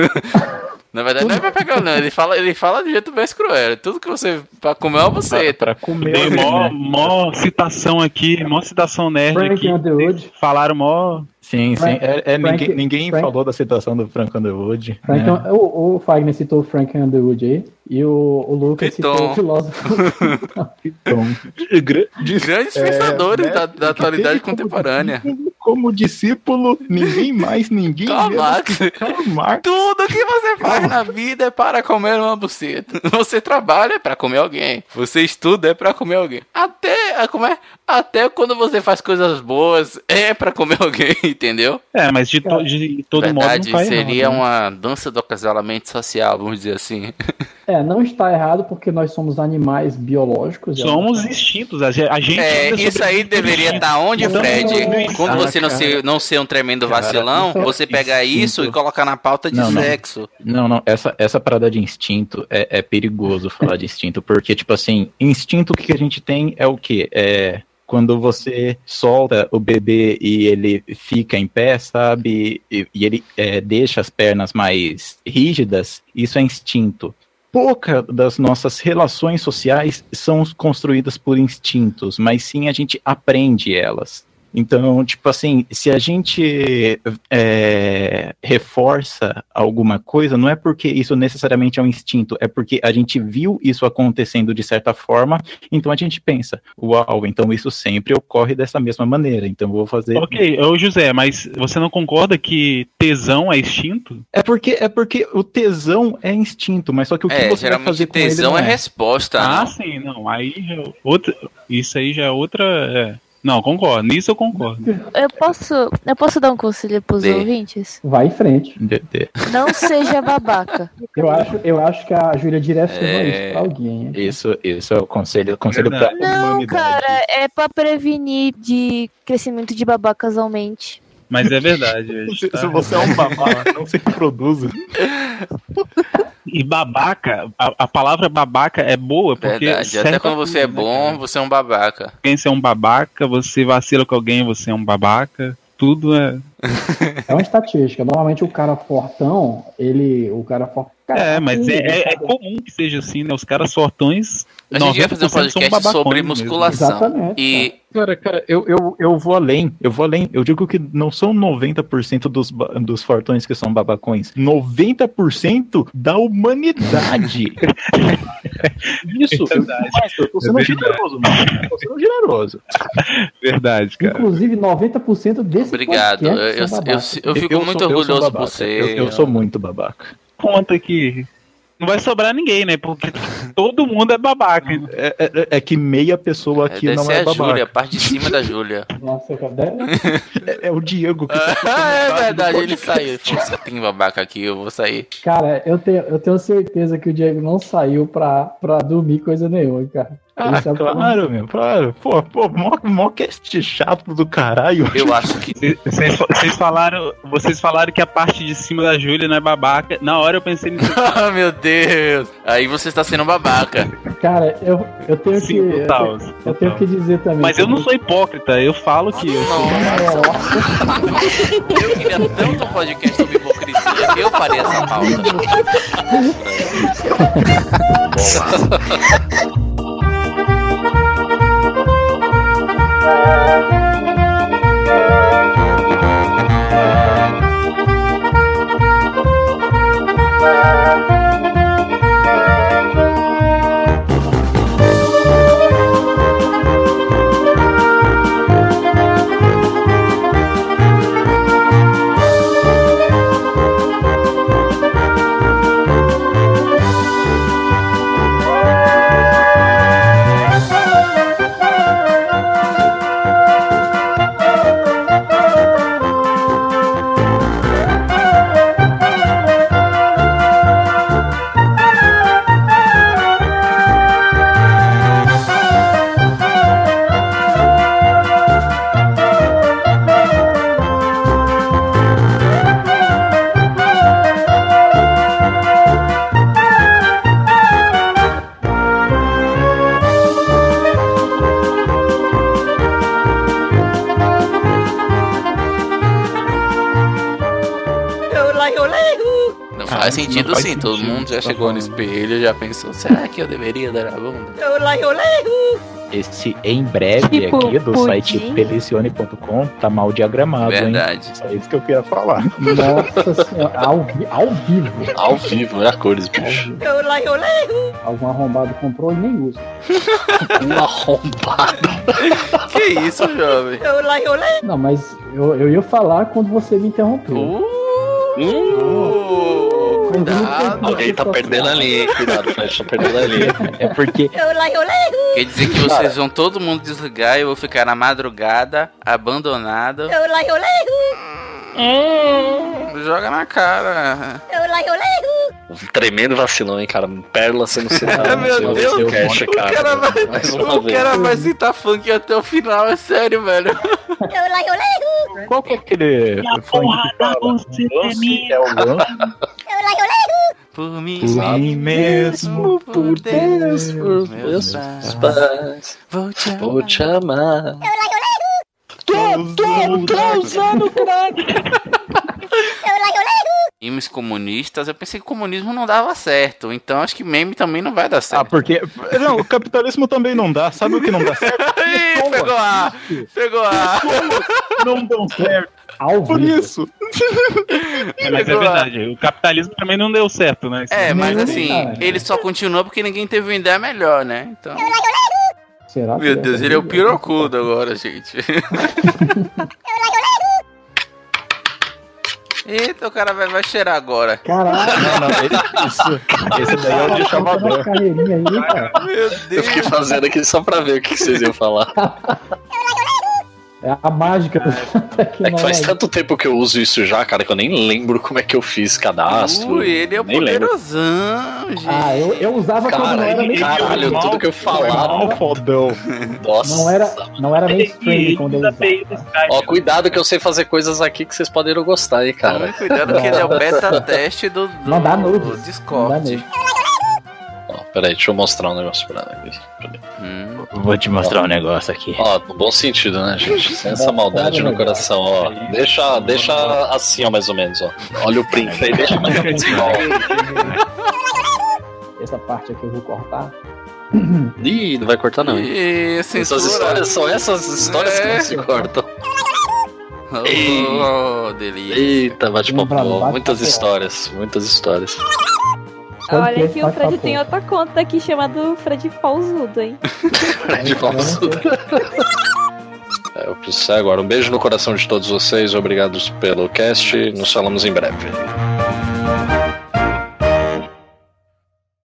Na verdade, não é pra pegar, não. Ele fala, ele fala de jeito bem cruel. Tudo que você. Pra comer é uma buceta. Pra comer Tem alguém, mó, né? mó citação aqui, mó citação nerd Frank aqui. Underwood. Falaram mó. Sim, sim. Frank- É, é, Frank- ninguém ninguém Frank- falou da citação do Frank Underwood. Frank, né? o, o Fagner citou o Frank Underwood aí. E o, o Lucas Piton. citou o filósofo. Então, grandes, Grandes é, pensadores da, mestre da que atualidade teve como contemporânea. discípulo- Como discípulo, ninguém mais, ninguém Karl menos Marx. que Karl Marx. Tudo que você faz na vida é para comer uma buceta. Você trabalha é para comer alguém. Você estuda é para comer alguém. Até, como é? Até quando você faz coisas boas é para comer alguém, entendeu? É, mas de, to- de todo Verdade, modo não tá seria errado, né? uma dança do acasalamento social, vamos dizer assim. É, não está errado porque nós somos animais biológicos. Somos instintos, a ge- a gente. É, anda isso sobre aí instinto. deveria estar onde, Então, Fred? não, Quando ah, você não cara. ser, não ser um tremendo Cara, vacilão, isso é você pegar isso instinto. e colocar na pauta de Não, não. sexo. Não, não, essa, essa parada de instinto é, é perigoso falar de instinto, porque, tipo assim, instinto que a gente tem é o quê? É quando você solta o bebê e ele fica em pé, sabe? E, e ele é, deixa as pernas mais rígidas, isso é instinto. Pouca das nossas relações sociais são construídas por instintos, mas sim a gente aprende elas. Então, tipo assim, se a gente é, reforça alguma coisa, não é porque isso necessariamente é um instinto, é porque a gente viu isso acontecendo de certa forma, então a gente pensa, uau, então isso sempre ocorre dessa mesma maneira, então eu vou fazer... Ok, ô José, mas você não concorda que tesão é instinto? É porque, é porque o tesão é instinto, mas só que o que É, você vai geralmente fazer com ele tesão não é é. resposta. Ah, não? sim, não. Aí já é outra. Isso aí já é outra. é. Não, concordo. Nisso eu concordo. Eu posso, eu posso dar um conselho pros Dê. ouvintes? Vai em frente. De- de- Não seja babaca. Eu acho, eu acho que a Júlia direcionou É. isso pra alguém. hein? Isso, isso é o conselho, conselho pra Verdade. Não, humanidade. cara, é pra prevenir de crescimento de babacas aumente. Mas é verdade. velho, Se, tá? se você é um babaca, não se reproduza. E babaca, a, a palavra babaca é boa porque. Verdade. serve Até pra quando você é tudo, né, bom, cara? você é um babaca. Alguém ser um babaca, você vacila com alguém, você é um babaca. Tudo é. É uma estatística. Normalmente o cara fortão, ele. O cara fortão. É, mas é, é, é comum que seja assim, né? Os caras fortões. A gente ia fazer um noventa por cento são podcast babacões sobre mesmo. musculação. Exatamente, E Cara, cara, eu, eu, eu vou além, eu vou além. Eu digo que não são noventa por cento dos, ba- dos fortões que são babacões. noventa por cento da humanidade. Isso, É verdade. eu, eu tô sendo É verdade. generoso, mano. Eu tô sendo generoso. Verdade, cara. Inclusive, noventa por cento desse obrigado. Eu, podcast eu, são eu, babacas. eu fico Eu muito sou- eu sou orgulhoso por babaca. você. Eu, eu sou muito babaca. Conta que não vai sobrar ninguém, né? Porque todo mundo é babaca. É, é- é que meia pessoa É, aqui deve não ser é a babaca. Júlia, a parte de cima da Júlia. Nossa, cara. É, é o Diego que tá Ah, é no verdade, ele podcast. saiu. Ele falou, "Você tem babaca aqui, eu vou sair." Cara, eu tenho, eu tenho certeza que o Diego não saiu pra, pra dormir coisa nenhuma, cara. Ah, Esse é o claro, meu, claro. Pô, pô, mó, mó cast chato do caralho. Eu acho que. Vocês vocês falaram, vocês falaram que a parte de cima da Júlia não é babaca. Na hora eu pensei nisso. Ah, meu Deus! Aí você está sendo babaca. Cara, eu, eu tenho que. Sim, Eu total, tenho, eu tenho que dizer também. Mas eu não sou hipócrita, eu falo que eu sou. Eu queria tanto um podcast sobre hipocrisia que eu faria essa pauta. Faz sentido não faz sim, todo sentido, mundo já tá chegou no falando. espelho e já pensou, será que eu deveria dar a bunda? Esse em breve Tipo, aqui do pudim. site pelicione ponto com tá mal diagramado, Verdade. hein? Só isso que eu queria falar. Nossa senhora, ao, vi- ao vivo. Ao vivo, é a cores, bicho. Algum arrombado comprou e nem usa. Um arrombado. Que isso, jovem? Não, mas eu, eu ia falar quando você me interrompeu. Uh, cuidado. Alguém tá perdendo a linha, hein? Cuidado, Flash, tá perdendo a linha. É porque Quer dizer que vocês vão todo mundo desligar e eu vou ficar na madrugada, abandonado. Hum, joga na cara. Um tremendo vacilão, hein, cara. Pérola sendo citada. Meu no Deus, seu cast, o cara. cara vai, Mais uma o vez. cara vai citar funk até o final, é sério, velho. qual que é aquele funk que fala? você Lance é o lance. Por mim, Por mim mesmo, por Deus, por Meus meus pais, pais, vou te vou amar. te amar. Memes comunistas, eu pensei que o comunismo não dava certo, então acho que meme também não vai dar Ah, certo. porque. Não, o capitalismo também não dá. Sabe o que não dá certo? Ih, pegou a, pegou a. Não dão certo. Ao Por vivo. isso. É, mas é verdade, o capitalismo também não deu certo, né? É, mas Nem assim, cara. ele só continuou porque ninguém teve uma ideia melhor, né? Então. Será que Meu é? Deus, ele é o pirocudo agora, gente. Eita, o cara vai, vai cheirar agora. Caralho, Não, não, ele, isso. Esse daí é o de tá chavador. na carreirinha aí, cara. Meu Eu Deus. fiquei fazendo aqui só pra ver o que vocês iam falar. É a mágica do É que faz tecnologia. tanto tempo que eu uso isso já, cara, que eu nem lembro como é que eu fiz cadastro. Ui, ele é o nem lembro. poderosão, gente. Ah, eu, eu usava quando não era Cara, mainstream. caralho, tudo que eu Foi falava. mal fodão. Nossa. Não era, não era mainstream quando eu usava. Ó, cuidado que eu sei fazer coisas aqui que vocês podem não gostar, hein, cara. Tome cuidado que ele é o beta teste do, do, Não dá do nudes. Não dá Discord. nudes. Ó, peraí, deixa eu mostrar um negócio pra ele. Hum. Vou te mostrar um negócio aqui. Ó, no bom sentido, né, gente? Sem essa maldade no coração, ó. Deixa, deixa assim, ó, mais ou menos, ó. Olha o print aí, deixa mais ou menos igual. Essa parte aqui eu vou cortar. Ih, não vai cortar não, hein? E Essas censura. histórias são essas histórias que É. não se cortam. Oh, delícia. Eita, bate papo Lembrando, bom. bate Muitas papo. histórias, muitas histórias. Olha que o Pode Fred papo. tem outra conta aqui chamada Fred Pausudo, hein? De falsudo. É, eu preciso sair agora. Um beijo no coração de todos vocês. Obrigado pelo cast. Nos falamos em breve.